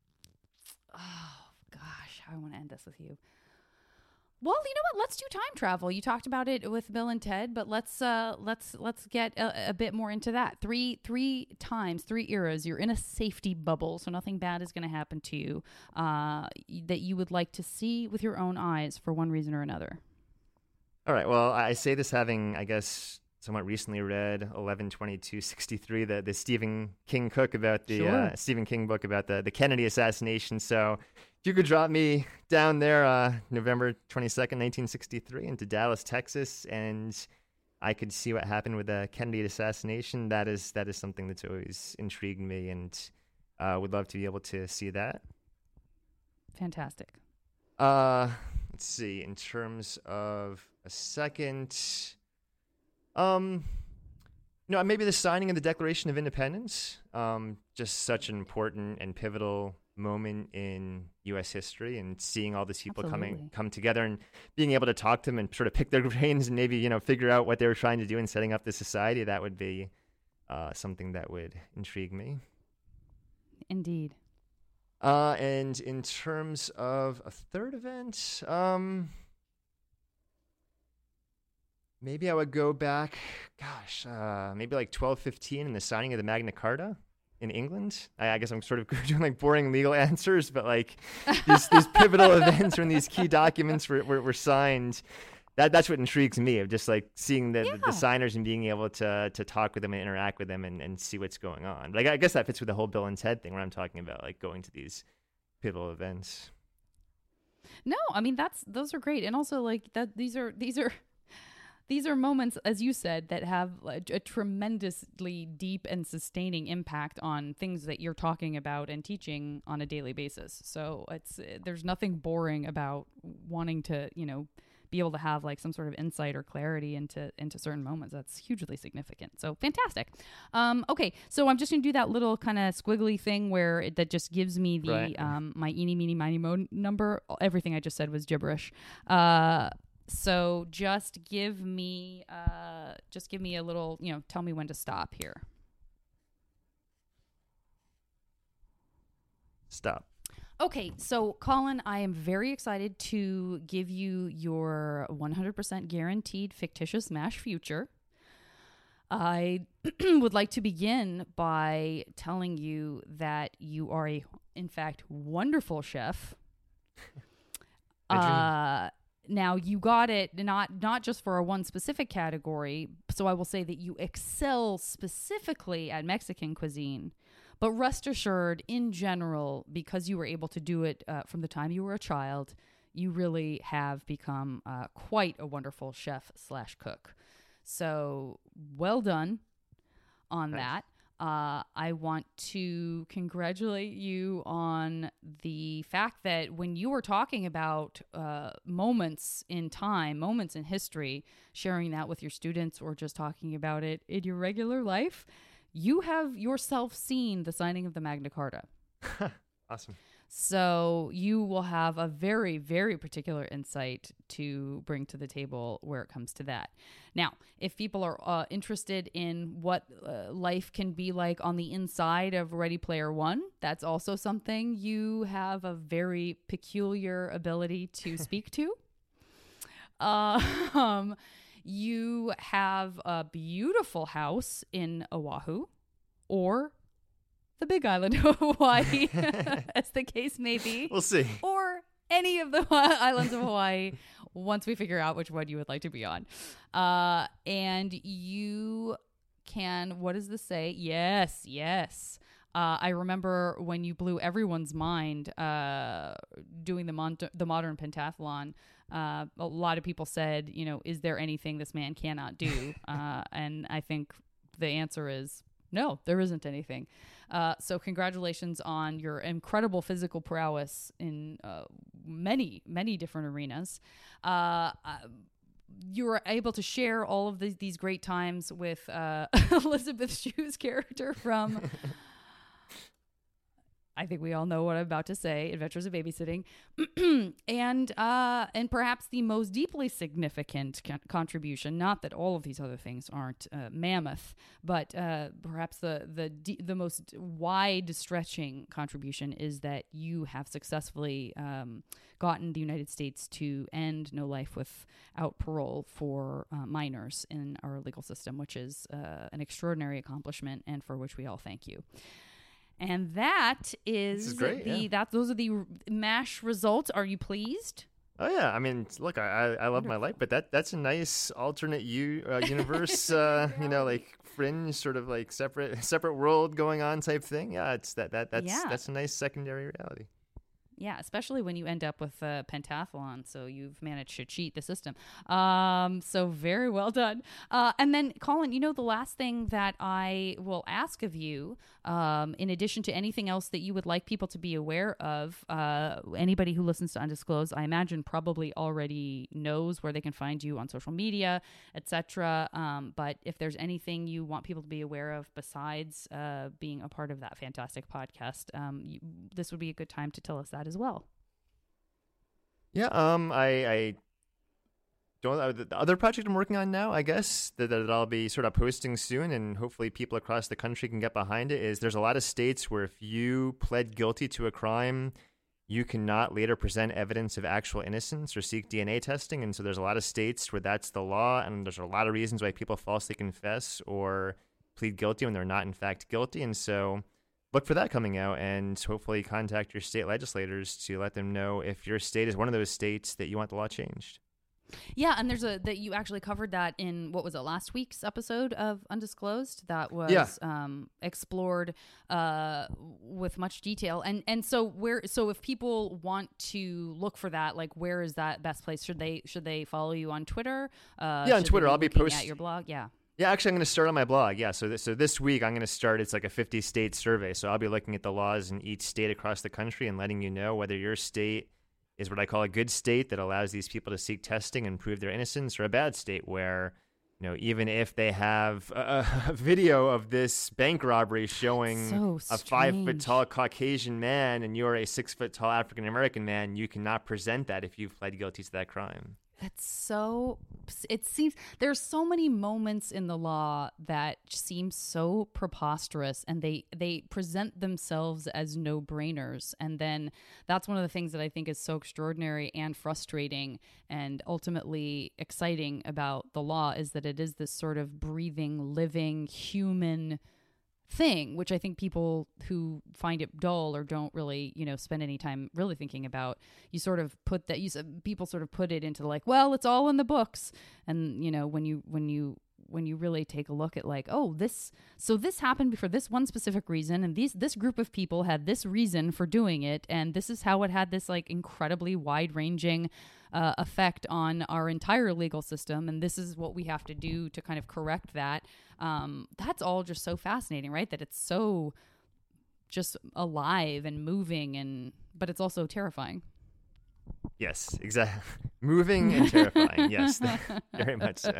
oh gosh, how I want to end this with you. Well, you know what? Let's do time travel. You talked about it with Bill and Ted, but let's uh, let's let's get a, a bit more into that. Three three times, three eras. You're in a safety bubble, so nothing bad is going to happen to you. Uh, that you would like to see with your own eyes for one reason or another. All right. Well, I say this having, I guess, somewhat recently read eleven twenty-two sixty-three, the, the Stephen King cook about the Sure. uh, Stephen King book about the, the Kennedy assassination. So if you could drop me down there uh, November twenty-second, nineteen sixty-three into Dallas, Texas, and I could see what happened with the Kennedy assassination, that is that is something that's always intrigued me, and uh, would love to be able to see that. Fantastic. Uh, let's see. In terms of a second, um, you know, maybe the signing of the Declaration of Independence. Um, just such an important and pivotal moment in U S history, and seeing all these people Absolutely. coming come together and being able to talk to them and sort of pick their brains and maybe, you know, figure out what they were trying to do in setting up the society. That would be uh, something that would intrigue me. Indeed. Uh, and in terms of a third event, um, maybe I would go back, gosh, uh, maybe like twelve fifteen and the signing of the Magna Carta in England. I, I guess I'm sort of doing like boring legal answers, but like these, these pivotal events when these key documents were, were, were signed, that that's what intrigues me, of just like seeing the, Yeah. the, the signers and being able to to talk with them and interact with them and, and see what's going on. Like, I guess that fits with the whole Bill and Ted thing where I'm talking about like going to these pivotal events. No, I mean that's those are great, and also like that these are these are these are moments, as you said, that have a, a tremendously deep and sustaining impact on things that you're talking about and teaching on a daily basis. So it's there's nothing boring about wanting to, you know, be able to have like some sort of insight or clarity into into certain moments. That's hugely significant. So fantastic. Um, okay, so I'm just gonna do that little kind of squiggly thing where it, that just gives me the Right. um, my eeny meeny miny mo number. Everything I just said was gibberish. Uh, so just give me uh, just give me a little, you know, tell me when to stop here. Stop. Okay, so Colin, I am very excited to give you your one hundred percent guaranteed fictitious MASH future. I would like to begin by telling you that you are a, in fact, wonderful chef. My dream. Uh, now you got it not not just for a one specific category, so I will say that you excel specifically at Mexican cuisine. But rest assured, in general, because you were able to do it uh, from the time you were a child, you really have become uh, quite a wonderful chef slash cook. So well done on Thanks. that. Uh, I want to congratulate you on the fact that when you were talking about uh, moments in time, moments in history, sharing that with your students or just talking about it in your regular life, you have yourself seen the signing of the Magna Carta. Awesome. So you will have a very, very particular insight to bring to the table where it comes to that. Now, if people are uh, interested in what uh, life can be like on the inside of Ready Player One, that's also something you have a very peculiar ability to speak to. Uh, um, you have a beautiful house in Oahu, or the Big Island of Hawaii, as the case may be, We'll see. or any of the islands of Hawaii once we figure out which one you would like to be on. Uh, and you can, what does this say? Yes, yes. Uh, I remember when you blew everyone's mind uh, doing the, mon- the modern pentathlon. Uh, a lot of people said, you know, is there anything this man cannot do? uh, and I think the answer is no, there isn't anything. Uh, so congratulations on your incredible physical prowess in uh, many, many different arenas. Uh, uh, you were able to share all of these, these great times with uh, Elizabeth Shue's character from... I think we all know what I'm about to say, Adventures of Babysitting. and uh, and perhaps the most deeply significant con- contribution, not that all of these other things aren't uh, mammoth, but uh, perhaps the the de- the most wide-stretching contribution is that you have successfully um, gotten the United States to end no life without parole for uh, minors in our legal system, which is uh, an extraordinary accomplishment and for which we all thank you. And that is, This is great, the yeah. that those are the MASH results. Are you pleased? Oh yeah, I mean, look, I I love my life, but that that's a nice alternate u uh, universe, uh, you know, like fringe, sort of like separate separate world going on type thing. Yeah, it's that that that's Yeah. that's a nice secondary reality. Yeah, especially when you end up with a pentathlon, so you've managed to cheat the system. Um, so very well done. Uh, and then, Colin, you know, the last thing that I will ask of you, um, in addition to anything else that you would like people to be aware of, uh, anybody who listens to Undisclosed, I imagine probably already knows where they can find you on social media, et cetera. Um, but if there's anything you want people to be aware of besides uh, being a part of that fantastic podcast, um, you, this would be a good time to tell us that as well. Yeah, um, I, I don't uh, the other project I'm working on now, I guess that, that I'll be sort of posting soon, and hopefully people across the country can get behind it. Is there's a lot of states where if you pled guilty to a crime, you cannot later present evidence of actual innocence or seek D N A testing, and so there's a lot of states where that's the law, and there's a lot of reasons why people falsely confess or plead guilty when they're not in fact guilty, and so. Look for that coming out, and hopefully contact your state legislators to let them know if your state is one of those states that you want the law changed. Yeah, and there's a that you actually covered that in what was it last week's episode of Undisclosed that was Yeah. um, explored uh, with much detail. And and so where so if people want to look for that, like where is that best place? Should they should they follow you on Twitter? Uh, Yeah, on should they Twitter. I'll be looking post- at your blog. Yeah. Yeah, actually, I'm going to start on my blog. Yeah, so this, so this week I'm going to start. It's like a fifty state survey. So I'll be looking at the laws in each state across the country and letting you know whether your state is what I call a good state that allows these people to seek testing and prove their innocence, or a bad state where, you know, even if they have a, a video of this bank robbery showing So a five foot strange. tall Caucasian man and you're a six foot tall African American man, you cannot present that if you've pled guilty to that crime. It's so, it seems, there's so many moments in the law that seem so preposterous, and they, they present themselves as no-brainers. And then that's one of the things that I think is so extraordinary and frustrating and ultimately exciting about the law, is that it is this sort of breathing, living, human thing, which I think people who find it dull or don't really, you know, spend any time really thinking about, you sort of put that, you people sort of put it into like, well, it's all in the books. And, you know, when you, when you, when you really take a look at like, oh, this, so this happened for this one specific reason, and these, this group of people had this reason for doing it, and this is how it had this like incredibly wide ranging uh, effect on our entire legal system, and this is what we have to do to kind of correct that. Um, that's all just so fascinating, right? That it's so just alive and moving, and but it's also terrifying. Yes, exactly. Moving and terrifying. Yes, very much so.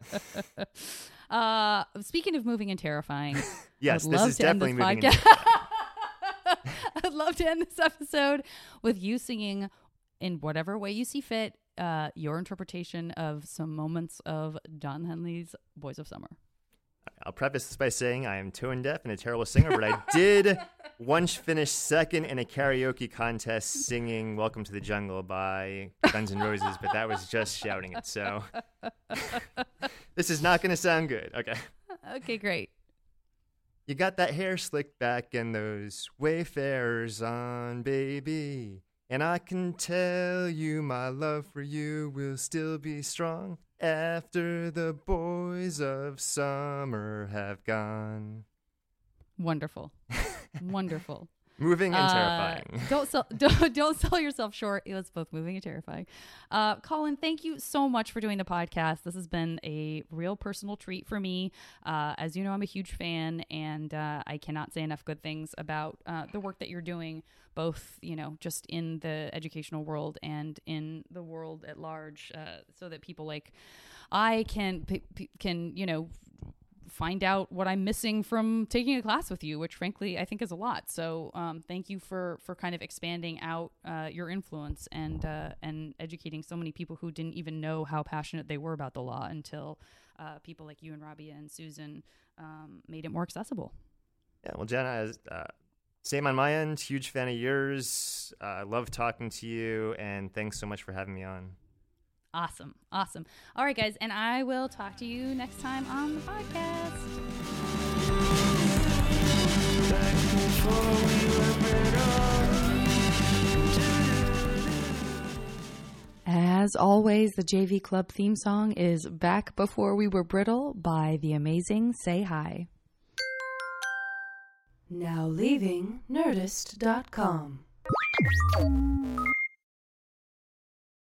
Uh, speaking of moving and terrifying, Yes, I'd this love is to end definitely this moving. And podcast. I'd love to end this episode with you singing, in whatever way you see fit, uh, your interpretation of some moments of Don Henley's Boys of Summer. I'll preface this by saying I am tone deaf and a terrible singer, but I did once finish second in a karaoke contest singing Welcome to the Jungle by Guns N' Roses, but that was just shouting it. So this is not going to sound good. Okay. Okay, great. You got that hair slicked back and those Wayfarers on, baby. And I can tell you my love for you will still be strong after the boys of summer have gone. Wonderful. Wonderful. Moving and Uh, terrifying. don't sell don't, don't sell yourself short. It was both moving and terrifying. Uh, Colin, thank you so much for doing the podcast. This has been a real personal treat for me. Uh, as you know, I'm a huge fan, and uh, I cannot say enough good things about uh, the work that you're doing, both, you know, just in the educational world and in the world at large, uh, so that people like I can p- p- can you know. find out what I'm missing from taking a class with you, which frankly I think is a lot. So um, thank you for for kind of expanding out uh, your influence and uh, and educating so many people who didn't even know how passionate they were about the law until uh, people like you and Rabia and Susan um, made it more accessible. Yeah, well, Jenna, uh, same on my end. Huge fan of yours. I uh, love talking to you, and thanks so much for having me on. Awesome. Awesome. All right, guys. And I will talk to you next time on the podcast. As always, the J V Club theme song is Back Before We Were Brittle by the amazing Say Hi. Now leaving Nerdist dot com.